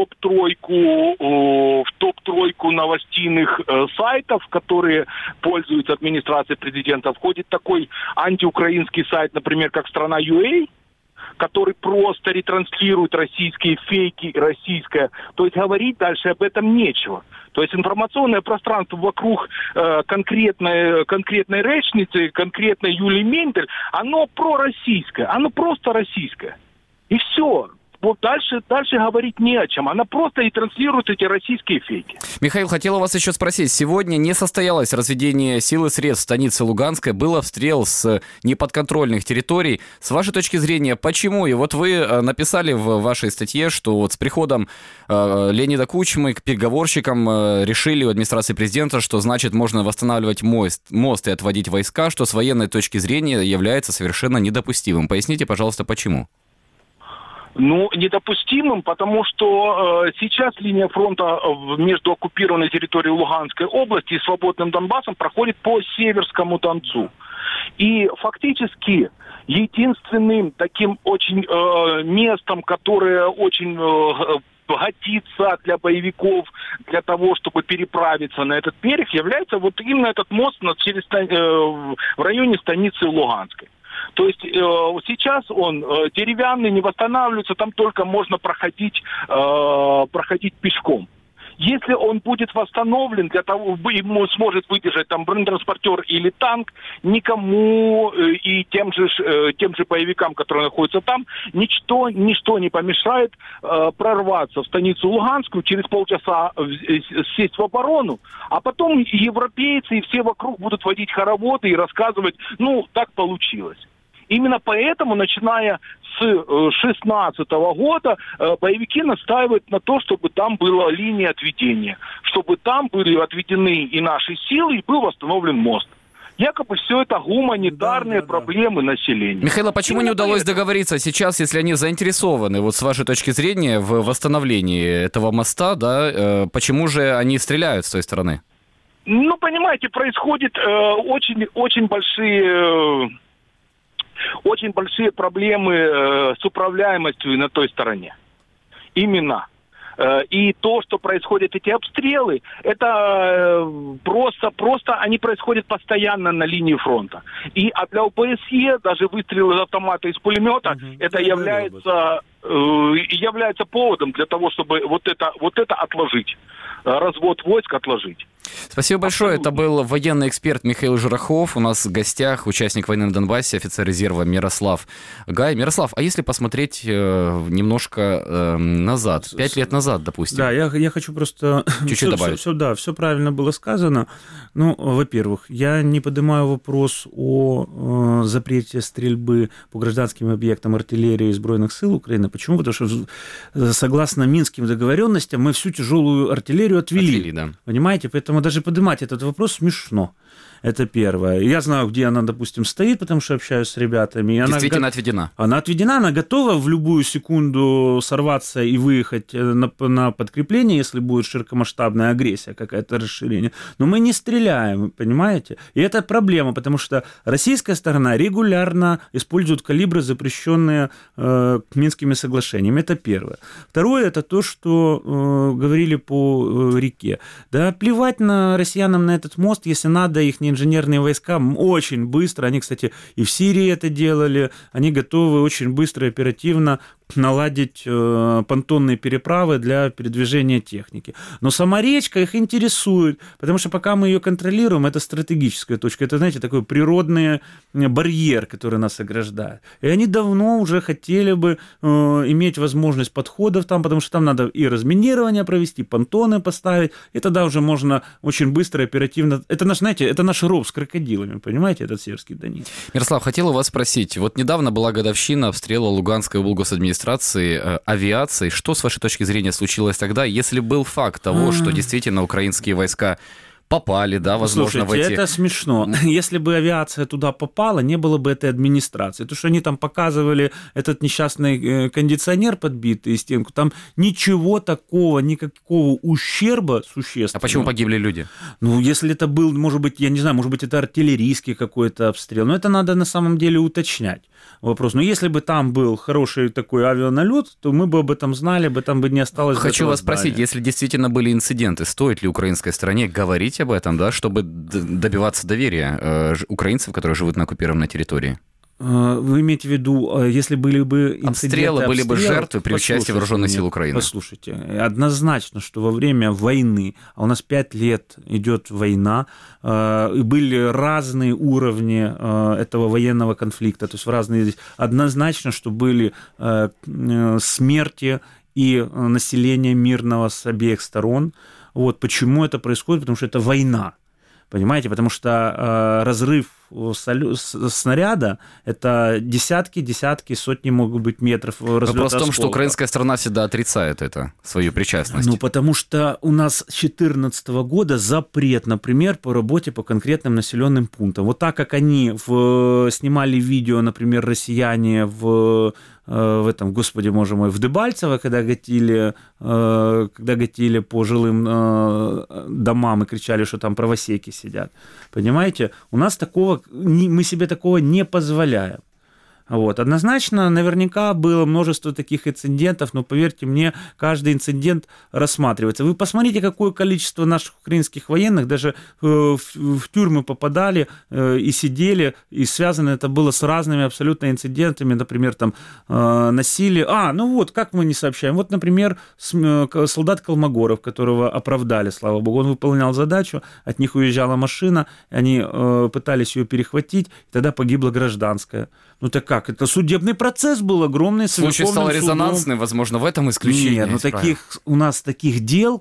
Speaker 20: топ-тройку новостных сайтов, которые пользуются администрацией президента, входит такой антиукраинский сайт, например, как «Страна.ua», который просто ретранслирует российские фейки, российское. То есть говорить дальше об этом нечего. То есть информационное пространство вокруг конкретной речницы, конкретной Юлии Мендель, оно пророссийское, оно просто российское. И все. Вот дальше говорить не о чем. Она просто и транслирует эти российские фейки.
Speaker 2: Михаил, хотел у вас еще спросить. Сегодня не состоялось разведение сил и средств в станице Луганской. Был обстрел с неподконтрольных территорий. С вашей точки зрения, почему? И вот вы написали в вашей статье, что вот с приходом Леонида Кучмы к переговорщикам решили у администрации президента, что значит можно восстанавливать мост и отводить войска, что с военной точки зрения является совершенно недопустимым. Поясните, пожалуйста, почему?
Speaker 20: Недопустимым, потому что сейчас линия фронта между оккупированной территорией Луганской области и свободным Донбассом проходит по Северскому Донцу. И фактически единственным таким очень местом, которое очень годится для боевиков, для того, чтобы переправиться на этот берег, является именно этот мост в районе станицы Луганской. То есть сейчас он деревянный, не восстанавливается, там только можно проходить пешком. Если он будет восстановлен, для того, ему сможет выдержать там бронетранспортер или танк, никому и тем же боевикам, которые находятся там, ничто не помешает прорваться в станицу Луганскую, через полчаса сесть в оборону, а потом европейцы и все вокруг будут водить хороводы и рассказывать, так получилось. Именно поэтому, начиная с 2016 года, боевики настаивают на то, чтобы там была линия отведения, чтобы там были отведены и наши силы, и был восстановлен мост. Якобы все это гуманитарные проблемы населения.
Speaker 2: Михаил, а почему не удалось договориться сейчас, если они заинтересованы, вот с вашей точки зрения, в восстановлении этого моста, да, почему же они стреляют с той стороны?
Speaker 20: Ну, понимаете, происходят очень большие проблемы с управляемостью на той стороне. Именно. И то, что происходят эти обстрелы, это просто они происходят постоянно на линии фронта. И для ОБСЕ даже выстрелы из автомата, из пулемета, это является поводом для того, чтобы вот это отложить. Развод войск отложить.
Speaker 2: Спасибо большое. Это был военный эксперт Михаил Журахов. У нас в гостях участник войны на Донбассе, офицер резерва Мирослав Гай. Мирослав, а если посмотреть немножко назад, 5 лет назад, допустим?
Speaker 16: Да, я хочу просто...
Speaker 2: Чуть-чуть добавить.
Speaker 16: Все правильно было сказано. Ну, во-первых, я не поднимаю вопрос о запрете стрельбы по гражданским объектам артиллерии и Збройных сил Украины. Почему? Потому что согласно Минским договоренностям мы всю тяжелую артиллерию отвели, да. Понимаете? Поэтому даже поднимать этот вопрос смешно. Это первое. Я знаю, где она, допустим, стоит, потому что общаюсь с ребятами.
Speaker 2: Действительно отведена.
Speaker 16: Она отведена, она готова в любую секунду сорваться и выехать на подкрепление, если будет широкомасштабная агрессия, какое-то расширение. Но мы не стреляем, понимаете? И это проблема, потому что российская сторона регулярно использует калибры, запрещенные Минскими соглашениями. Это первое. Второе, это то, что говорили по реке. Да плевать на россиянам на этот мост, если надо, их инженерные войска очень быстро, они, кстати, и в Сирии это делали, они готовы очень быстро и оперативно наладить понтонные переправы для передвижения техники. Но сама речка их интересует, потому что пока мы ее контролируем, это стратегическая точка, это, знаете, такой природный барьер, который нас ограждает. И они давно уже хотели бы иметь возможность подходов там, потому что там надо и разминирование провести, понтоны поставить, и тогда уже можно очень быстро и оперативно... Это наш, знаете, это наш ров с крокодилами, понимаете, этот Северский Донец.
Speaker 2: Мирослав, хотел у вас спросить, вот недавно была годовщина обстрела Луганской облгосадминистрации авиацией. Что, с вашей точки зрения, случилось тогда, если был факт того, что действительно украинские войска попали, да, возможно,
Speaker 16: Слушайте,
Speaker 2: в эти...
Speaker 16: это смешно. Если бы авиация туда попала, не было бы этой администрации. То, что они там показывали этот несчастный кондиционер подбитый, стенку, там ничего такого, никакого ущерба существенного.
Speaker 2: А почему погибли люди?
Speaker 16: Ну, если это был, может быть, я не знаю, может быть, это артиллерийский какой-то обстрел, но это надо на самом деле уточнять. Вопрос. Но если бы там был хороший такой авианалет, то мы бы об этом знали, об этом бы не осталось.
Speaker 2: Хочу вас спросить, если действительно были инциденты, стоит ли украинской стороне говорить об этом, да, чтобы добиваться доверия украинцев, которые живут на оккупированной территории?
Speaker 16: Вы имеете в виду, если были бы инциденты,
Speaker 2: были бы жертвы при участии вооруженных сил Украины?
Speaker 16: Послушайте, однозначно, что во время войны, а у нас 5 лет идет война, и были разные уровни этого военного конфликта, то есть в разные... Однозначно, что были смерти и население мирного с обеих сторон. Вот почему это происходит? Потому что это война. Понимаете, потому что разрыв снаряда – это десятки, сотни могут быть метров разлета.
Speaker 2: Вопрос в том,
Speaker 16: осколка.
Speaker 2: что украинская сторона всегда отрицает это, свою причастность.
Speaker 16: Ну, потому что у нас с 2014 года запрет, например, по работе по конкретным населенным пунктам. Вот так как они снимали видео, например, россияне в этом, господи, боже мой, в Дебальцево, когда гатили по жилым домам и кричали, что там правосеки сидят. Понимаете? У нас такого, мы себе такого не позволяем. Вот. Однозначно, наверняка было множество таких инцидентов, но, поверьте мне, каждый инцидент рассматривается. Вы посмотрите, какое количество наших украинских военных даже в тюрьмы попадали и сидели, и связано это было с разными абсолютно инцидентами, например, там насилие. Ну вот, как мы не сообщаем? Вот, например, солдат Колмогоров, которого оправдали, слава богу, он выполнял задачу, от них уезжала машина, они пытались ее перехватить, и тогда погибла гражданская. Ну так как? Это судебный процесс был огромный.
Speaker 2: Случай стал резонансным, возможно, в этом исключение.
Speaker 16: Нет, у нас таких дел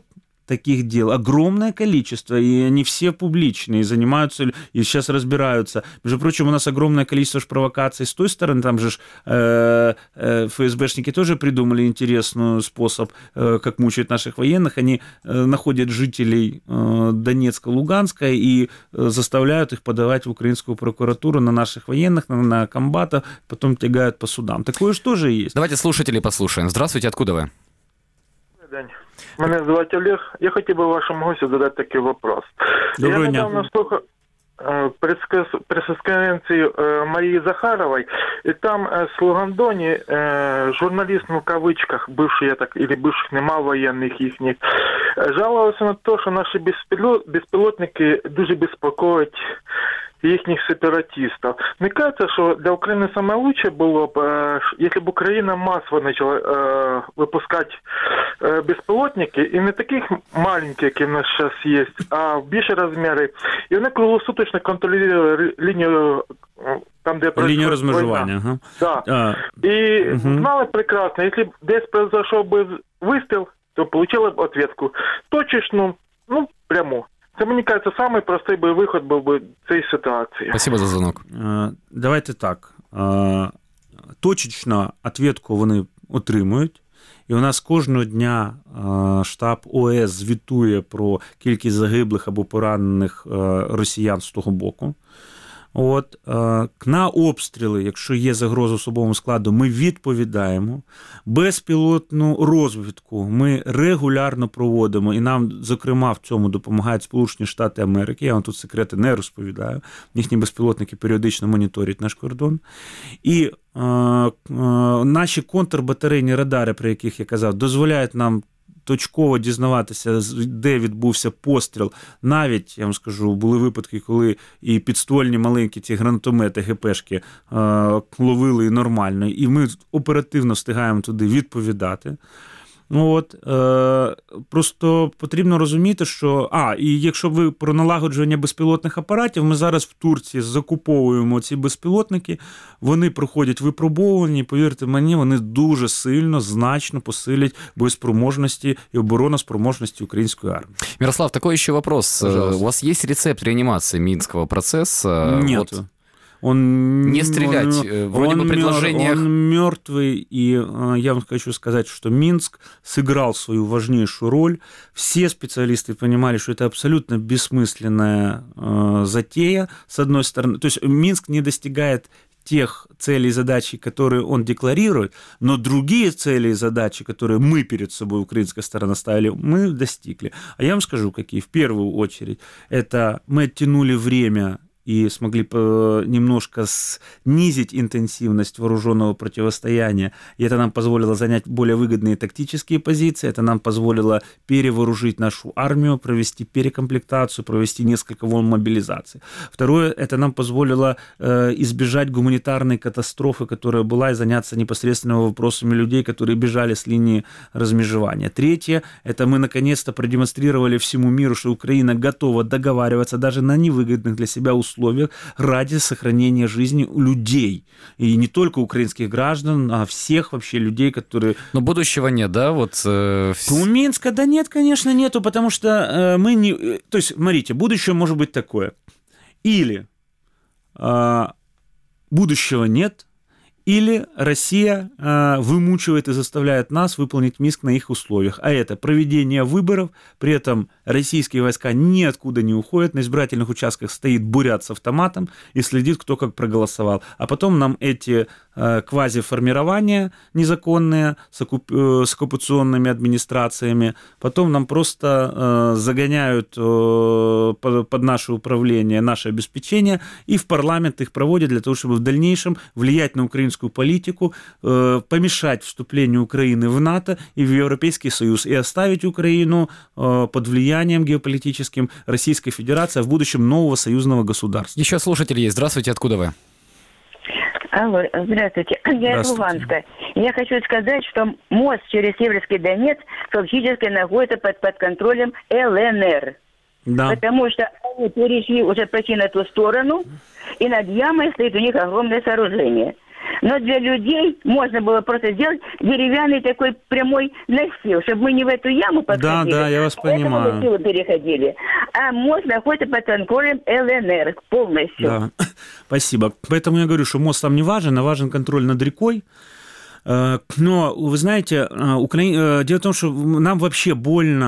Speaker 16: таких дел огромное количество, и они все публичные, и занимаются, и сейчас разбираются. Между прочим, у нас огромное количество провокаций с той стороны, там же ФСБшники тоже придумали интересный способ, как мучают наших военных. Они находят жителей Донецка, Луганска и заставляют их подавать в украинскую прокуратуру на наших военных, на комбата, потом тягают по судам. Такое же тоже есть.
Speaker 2: Давайте слушателей послушаем. Здравствуйте, откуда вы?
Speaker 21: День. Мене звати Олег. Я хотів би вашому гостю задати такий вопрос.
Speaker 16: Доброго
Speaker 21: Я
Speaker 16: дня.
Speaker 21: недавно слухав прес-конференцию Марии Захаровой, и там с Лугандоні журналист, в кавычках, бывший, или бывших нема военных їхніх, жалувався на те, що наші безпілотники дуже безпокоять їхніх сепаратистів. Мне кажется, что для Украины самое лучшее было бы, если бы Украина массово начала выпускать беспилотники, и не таких маленьких, как у нас сейчас есть, а в більші розміри. І вони круглосуточно контролювали лінію, там, де
Speaker 16: лінію розмежування. Ага.
Speaker 21: Да. І знали прекрасно, якщо десь произошел би вистріл, то получили б ответку. Точечну, пряму. Це, мені кажется, самий простий би виход був би цієї ситуації.
Speaker 2: Спасибо за звонок.
Speaker 16: Давайте так. Точечно ответку вони отримують. І у нас кожного дня штаб ОС звітує про кількість загиблих або поранених росіян з того боку. На обстріли, якщо є загроза особовому складу, ми відповідаємо. Безпілотну розвідку ми регулярно проводимо, і нам, зокрема, в цьому допомагають Сполучені Штати Америки. Я вам тут секрети не розповідаю. Їхні безпілотники періодично моніторять наш кордон. І наші контрбатарейні радари, про яких я казав, дозволяють нам точково дізнаватися, де відбувся постріл. Навіть, я вам скажу, були випадки, коли і підствольні маленькі ті гранатомети, ГПшки ловили нормально, і ми оперативно встигаємо туди відповідати. Просто потрібно розуміти, що... і якщо ви про налагодження безпілотних апаратів, ми зараз в Турції закуповуємо ці безпілотники, вони проходять випробовування, і, повірте мені, вони дуже сильно, значно посилять боєспроможності і обороноспроможності української армії.
Speaker 2: Мирослав, такой еще вопрос.
Speaker 16: Пожалуйста.
Speaker 2: У вас есть рецепт реанимации Минского процесса?
Speaker 16: Нет.
Speaker 2: Не стрелять. Вроде бы предложениях...
Speaker 16: Он мертвый, и я вам хочу сказать, что Минск сыграл свою важнейшую роль. Все специалисты понимали, что это абсолютно бессмысленная затея, с одной стороны. То есть Минск не достигает тех целей и задач, которые он декларирует, но другие цели и задачи, которые мы перед собой, украинская сторона, ставили, мы достигли. А я вам скажу, какие. В первую очередь, это мы оттянули время и смогли немножко снизить интенсивность вооруженного противостояния. И это нам позволило занять более выгодные тактические позиции, это нам позволило перевооружить нашу армию, провести перекомплектацию, провести несколько волн мобилизации. Второе, это нам позволило избежать гуманитарной катастрофы, которая была, и заняться непосредственно вопросами людей, которые бежали с линии размежевания. Третье, это мы наконец-то продемонстрировали всему миру, что Украина готова договариваться даже на невыгодных для себя условиях ради сохранения жизни людей. И не только украинских граждан, а всех вообще людей, которые...
Speaker 2: Но будущего нет, да? У
Speaker 16: Минска, да нет, конечно, нету, потому что мы не... То есть, смотрите, будущее может быть такое. Или будущего нет, или Россия вымучивает и заставляет нас выполнить Минск на их условиях. А это проведение выборов, при этом российские войска ниоткуда не уходят, на избирательных участках стоит бурят с автоматом и следит, кто как проголосовал. А потом нам эти квазиформирования незаконные с оккупационными администрациями, потом нам просто загоняют под наше управление, наше обеспечение, и в парламент их проводят для того, чтобы в дальнейшем влиять на украинскую политику, помешать вступлению Украины в НАТО и в Европейский Союз, и оставить Украину под влиянием геополитическим Российской Федерации, а в будущем нового союзного государства.
Speaker 2: Еще слушатель есть. Здравствуйте, откуда вы?
Speaker 22: Алло, здравствуйте. Я из Луганска. Я хочу сказать, что мост через Северский Донец фактически находится под контролем ЛНР.
Speaker 16: Да.
Speaker 22: Потому что они перешли уже почти на ту сторону, и над ямой стоит у них огромное сооружение. Но для людей можно было просто сделать деревянный такой прямой настил, чтобы мы не в эту яму подходили,
Speaker 16: Да, я вас понимаю.
Speaker 22: в эту настил переходили. А мост находится под контролем ЛНР полностью.
Speaker 16: Да, спасибо. Поэтому я говорю, что мост там не важен, а важен контроль над рекой. Но, вы знаете, дело в том, что нам вообще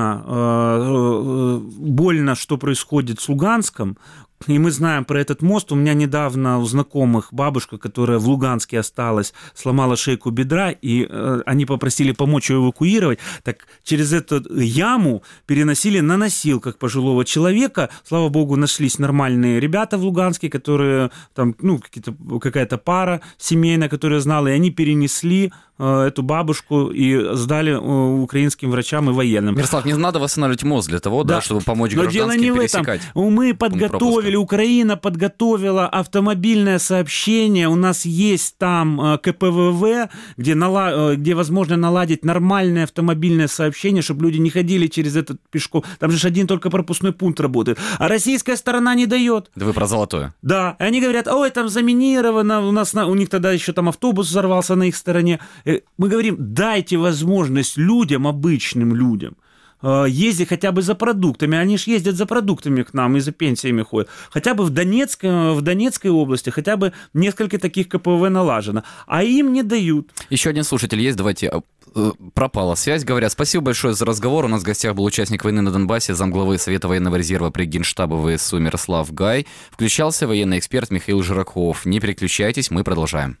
Speaker 16: больно, что происходит с Луганском. И мы знаем про этот мост. У меня недавно у знакомых бабушка, которая в Луганске осталась, сломала шейку бедра, и они попросили помочь ее эвакуировать. Так через эту яму переносили на носилках пожилого человека. Слава богу, нашлись нормальные ребята в Луганске, которые там, какая-то пара семейная, которая знала, и они перенесли эту бабушку и сдали украинским врачам и военным.
Speaker 2: Мирослав, не надо восстанавливать мост для того, да, чтобы помочь гражданским пересекать.
Speaker 16: Мы подготовили, Украина подготовила автомобильное сообщение, у нас есть там КПВВ, где возможно наладить нормальное автомобильное сообщение, чтобы люди не ходили через этот пешком. Там же один только пропускной пункт работает. А российская сторона не дает.
Speaker 2: Да вы про Золотое.
Speaker 16: Да. И они говорят, ой, там заминировано, у них тогда еще там автобус взорвался на их стороне. Мы говорим, дайте возможность людям, обычным людям, ездить хотя бы за продуктами. Они же ездят за продуктами к нам и за пенсиями ходят. Хотя бы в Донецкой области хотя бы несколько таких КПВ налажено. А им не дают.
Speaker 2: Еще один слушатель есть, давайте. Пропала связь, говорят. Спасибо большое за разговор. У нас в гостях был участник войны на Донбассе, замглавы Совета военного резерва при Генштабе ВСУ Мирослав Гай. Включался военный эксперт Михаил Жираков. Не переключайтесь, мы продолжаем.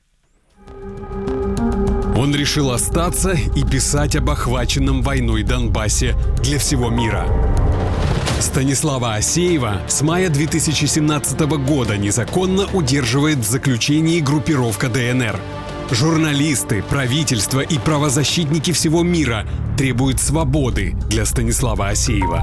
Speaker 11: Он решил остаться и писать об охваченном войной Донбассе для всего мира. Станислава Асеева с мая 2017 года незаконно удерживает в заключении группировка ДНР. Журналисты, правительство и правозащитники всего мира требуют свободы для Станислава Асеева.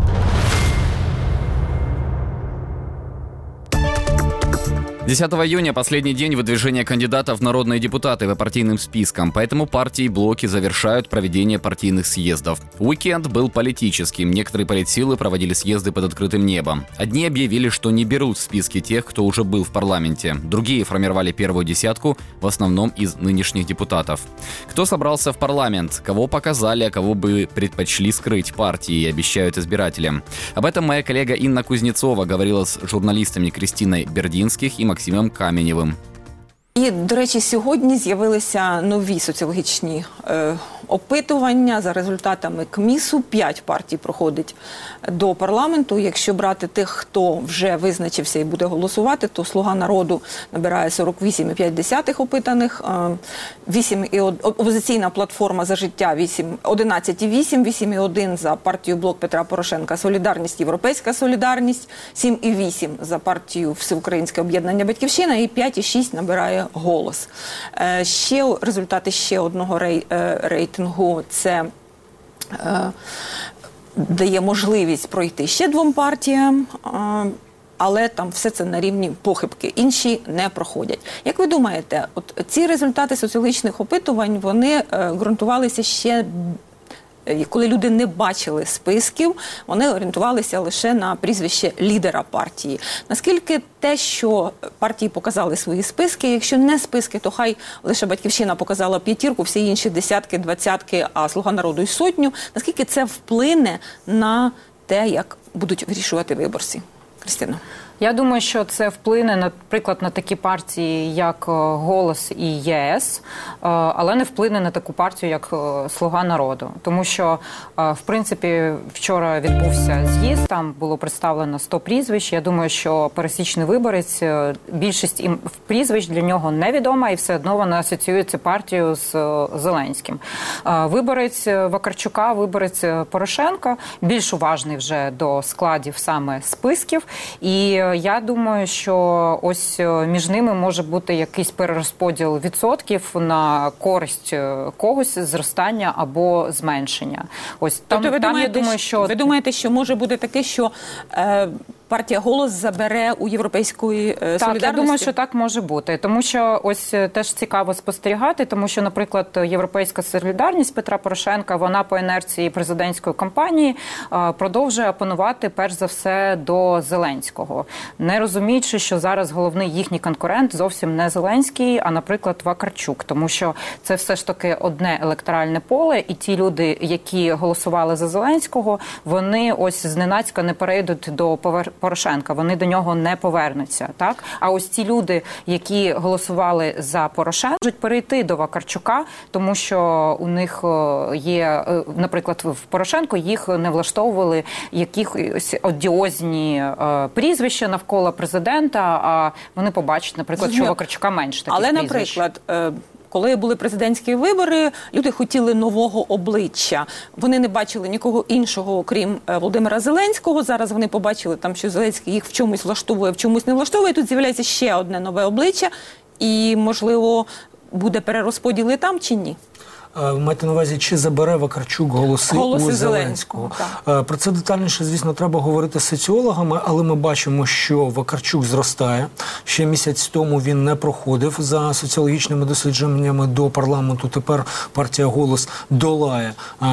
Speaker 2: 10 июня – последний день выдвижения кандидатов в народные депутаты по партийным спискам, поэтому партии и блоки завершают проведение партийных съездов. Уикенд был политическим, некоторые политсилы проводили съезды под открытым небом. Одни объявили, что не берут в списки тех, кто уже был в парламенте, другие формировали первую десятку, в основном из нынешних депутатов. Кто собрался в парламент, кого показали, а кого бы предпочли скрыть партии, обещают избирателям. Об этом моя коллега Инна Кузнецова говорила с журналистами Кристиной Бердинских и Максимом Каменєвим.
Speaker 4: І, до речі, сьогодні з'явилися нові соціологічні опитування. За результатами КМІСу 5 партій проходить до парламенту. Якщо брати тих, хто вже визначився і буде голосувати, то «Слуга народу» набирає 48,5 опитаних, опозиційна платформа «За життя» 11,8, 8,1 за партію «Блок Петра Порошенка», «Солідарність», «Європейська солідарність», 7,8 за партію «Всеукраїнське об'єднання Батьківщина» і 5,6 набирає «Голос». Результати ще одного рейтингу – це дає можливість пройти ще 2 партіям, але там все це на рівні похибки. Інші не проходять. Як ви думаєте, от ці результати соціологічних опитувань, вони ґрунтувалися ще коли люди не бачили списків, вони орієнтувалися лише на прізвище лідера партії. Наскільки те, що партії показали свої списки, якщо не списки, то хай лише Батьківщина показала 5, всі інші десятки, 20, а «Слуга народу» й 100, наскільки це вплине на те, як будуть вирішувати виборці? Кристина.
Speaker 5: Я думаю, що це вплине, наприклад, на такі партії, як «Голос» і ЄС, але не вплине на таку партію, як «Слуга народу». Тому що, в принципі, вчора відбувся з'їзд, там було представлено 100 прізвищ. Я думаю, що пересічний виборець, більшість прізвищ для нього невідома, і все одно вона асоціюється партією з Зеленським. Виборець Вакарчука, виборець Порошенка більш уважний вже до складів саме списків, і я думаю, що ось між ними може бути якийсь перерозподіл відсотків на користь когось, зростання або зменшення. Ось там,
Speaker 4: тобто
Speaker 5: я думаю, що...
Speaker 4: Ви думаєте, що може бути таке, що партія «Голос» забере у Європейської солідарності?
Speaker 5: Так, я думаю, що так може бути. Тому що ось теж цікаво спостерігати, тому що, наприклад, Європейська солідарність Петра Порошенка, вона по інерції президентської кампанії продовжує опонувати, перш за все, до Зеленського. Не розуміючи, що зараз головний їхній конкурент зовсім не Зеленський, а, наприклад, Вакарчук. Тому що це все ж таки одне електоральне поле, і ті люди, які голосували за Зеленського, вони ось зненацька не перейдуть до Порошенка, вони до нього не повернуться, так? А ось ті люди, які голосували за Порошенка, можуть перейти до Вакарчука, тому що у них є, наприклад, в Порошенку їх не влаштовували якісь одіозні прізвища навколо президента, а вони побачать, наприклад, що у Вакарчука менше таких прізвищ.
Speaker 4: Але, наприклад, коли були президентські вибори, люди хотіли нового обличчя. Вони не бачили нікого іншого, окрім Володимира Зеленського. Зараз вони побачили, там, що Зеленський їх в чомусь влаштовує, в чомусь не влаштовує. Тут з'являється ще одне нове обличчя. І, можливо, буде перерозподіл і там чи ні?
Speaker 3: Маєте на увазі, чи забере Вакарчук голоси у Зеленського? Про це детальніше, звісно, треба говорити з соціологами, але ми бачимо, що Вакарчук зростає. Ще місяць тому він не проходив за соціологічними дослідженнями до парламенту. Тепер партія «Голос» долає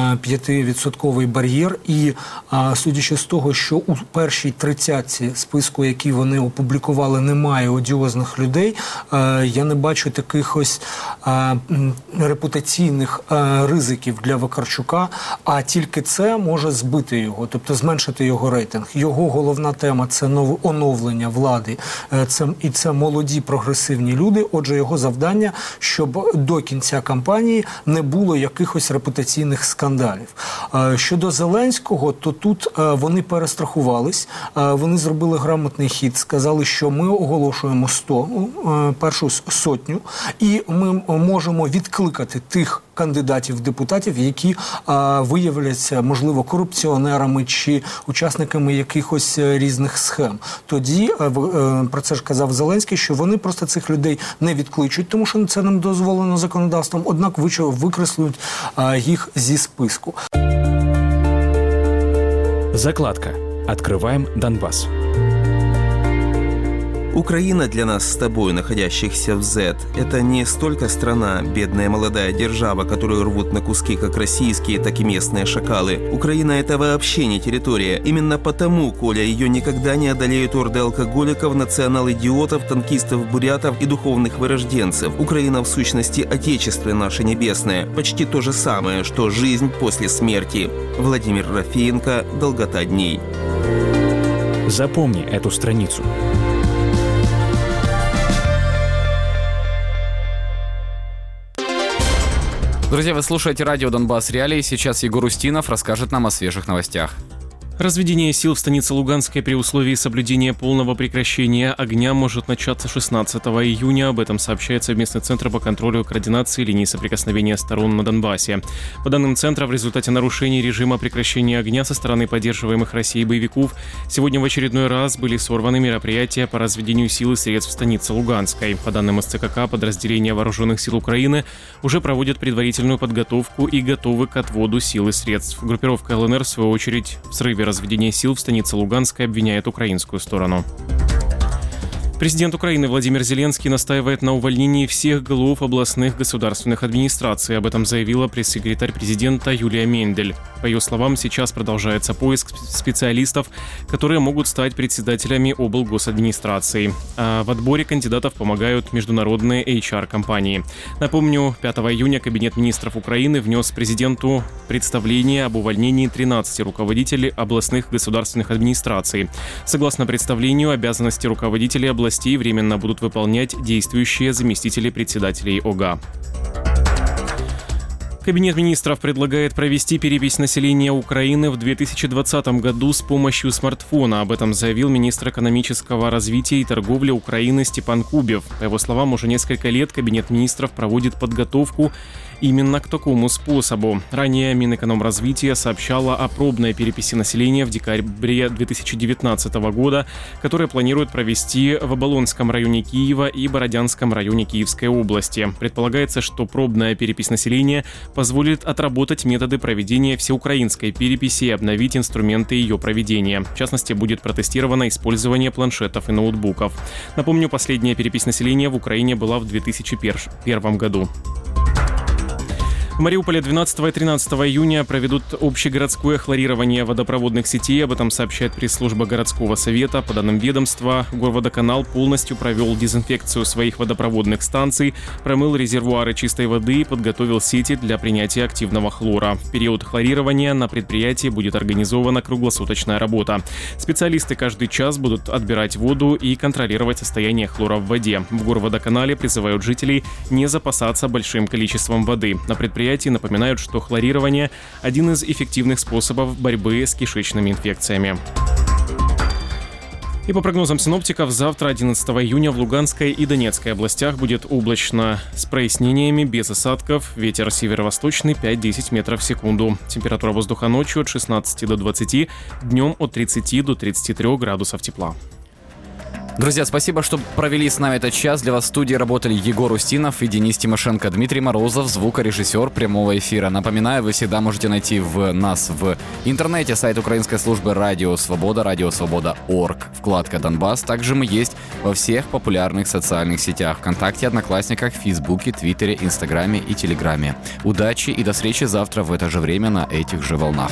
Speaker 3: 5% бар'єр. І судячи з того, що у першій 30-ці списку, які вони опублікували, немає одіозних людей, я не бачу таких ось репутаційних ризиків для Вакарчука, а тільки це може збити його, тобто зменшити його рейтинг. Його головна тема – це оновлення влади, і це молоді прогресивні люди, отже, його завдання, щоб до кінця кампанії не було якихось репутаційних скандалів. Щодо Зеленського, то тут вони перестрахувались, вони зробили грамотний хід, сказали, що ми оголошуємо 100, першу сотню, і ми можемо відкликати тих кандидатів в депутатів, які виявляться, можливо, корупціонерами чи учасниками якихось різних схем. Тоді, про це ж казав Зеленський, що вони просто цих людей не відкличуть, тому що це нам дозволено законодавством, однак викреслюють їх зі списку.
Speaker 6: Закладка. Открываем Донбасс.
Speaker 23: Украина для нас с тобой, находящихся в Z, это не столько страна, бедная молодая держава, которую рвут на куски как российские, так и местные шакалы. Украина – это вообще не территория. Именно потому, Коля, ее никогда не одолеют орды алкоголиков, национал-идиотов, танкистов-бурятов и духовных вырожденцев. Украина, в сущности, отечество наше небесное. Почти то же самое, что жизнь после смерти. Владимир Рафеенко, «Долгота дней».
Speaker 6: Запомни эту страницу.
Speaker 2: Друзья, вы слушаете радио «Донбасс Реалии». Сейчас Егор Устинов расскажет нам о свежих новостях.
Speaker 12: Разведение сил в станице Луганской при условии соблюдения полного прекращения огня может начаться 16 июня. Об этом сообщает Совместный центр по контролю и координации линий соприкосновения сторон на Донбассе. По данным центра, в результате нарушений режима прекращения огня со стороны поддерживаемых Россией боевиков сегодня в очередной раз были сорваны мероприятия по разведению сил и средств в станице Луганской. По данным СЦКК, подразделения Вооруженных сил Украины уже проводят предварительную подготовку и готовы к отводу сил и средств. Группировка ЛНР, в свою очередь, в срыве разведения сил в станице Луганской обвиняет украинскую сторону. Президент Украины Владимир Зеленский настаивает на увольнении всех глав областных государственных администраций. Об этом заявила пресс-секретарь президента Юлия Мендель. По ее словам, сейчас продолжается поиск специалистов, которые могут стать председателями облгосадминистрации. А в отборе кандидатов помогают международные HR-компании. Напомню, 5 июня Кабинет министров Украины внес президенту представление об увольнении 13 руководителей областных государственных администраций. Согласно представлению, обязанности руководителей областей временно будут выполнять действующие заместители председателей ОГА. Кабинет министров предлагает провести перепись населения Украины в 2020 году с помощью смартфона. Об этом заявил министр экономического развития и торговли Украины Степан Кубев. По его словам, уже несколько лет Кабинет министров проводит подготовку
Speaker 8: именно к такому способу. Ранее Минэкономразвития сообщала о пробной переписи населения в декабре 2019 года, которую планируют провести в Оболонском районе Киева и Бородянском районе Киевской области. Предполагается, что пробная перепись населения позволит отработать методы проведения всеукраинской переписи и обновить инструменты ее проведения. В частности, будет протестировано использование планшетов и ноутбуков. Напомню, последняя перепись населения в Украине была в 2001 году. В Мариуполе 12 и 13 июня проведут общегородское хлорирование водопроводных сетей. Об этом сообщает пресс-служба городского совета. По данным ведомства, Горводоканал полностью провел дезинфекцию своих водопроводных станций, промыл резервуары чистой воды и подготовил сети для принятия активного хлора. В период хлорирования на предприятии будет организована круглосуточная работа. Специалисты каждый час будут отбирать воду и контролировать состояние хлора в воде. В Горводоканале призывают жителей не запасаться большим количеством воды. На предприятии напоминают, что хлорирование – один из эффективных способов борьбы с кишечными инфекциями. И по прогнозам синоптиков, завтра, 11 июня, в Луганской и Донецкой областях будет облачно с прояснениями, без осадков. Ветер северо-восточный 5-10 метров в секунду. Температура воздуха ночью от 16 до 20, днем от 30 до 33 градусов тепла.
Speaker 2: Друзья, спасибо, что провели с нами этот час. Для вас в студии работали Егор Устинов и Денис Тимошенко, Дмитрий Морозов, звукорежиссер прямого эфира. Напоминаю, вы всегда можете найти нас в интернете, сайт украинской службы «Радио Свобода», радиосвобода.орг, вкладка «Донбасс». Также мы есть во всех популярных социальных сетях: ВКонтакте, Одноклассниках, Фейсбуке, Твиттере, Инстаграме и Телеграме. Удачи и до встречи завтра в это же время на этих же волнах.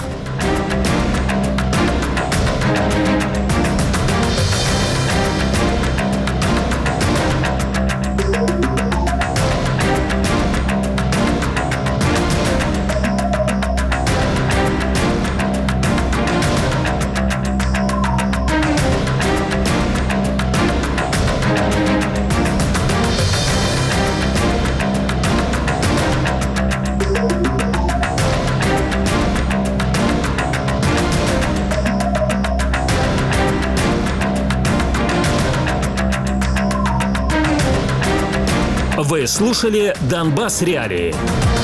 Speaker 1: Вы слушали «Донбасс Реалии».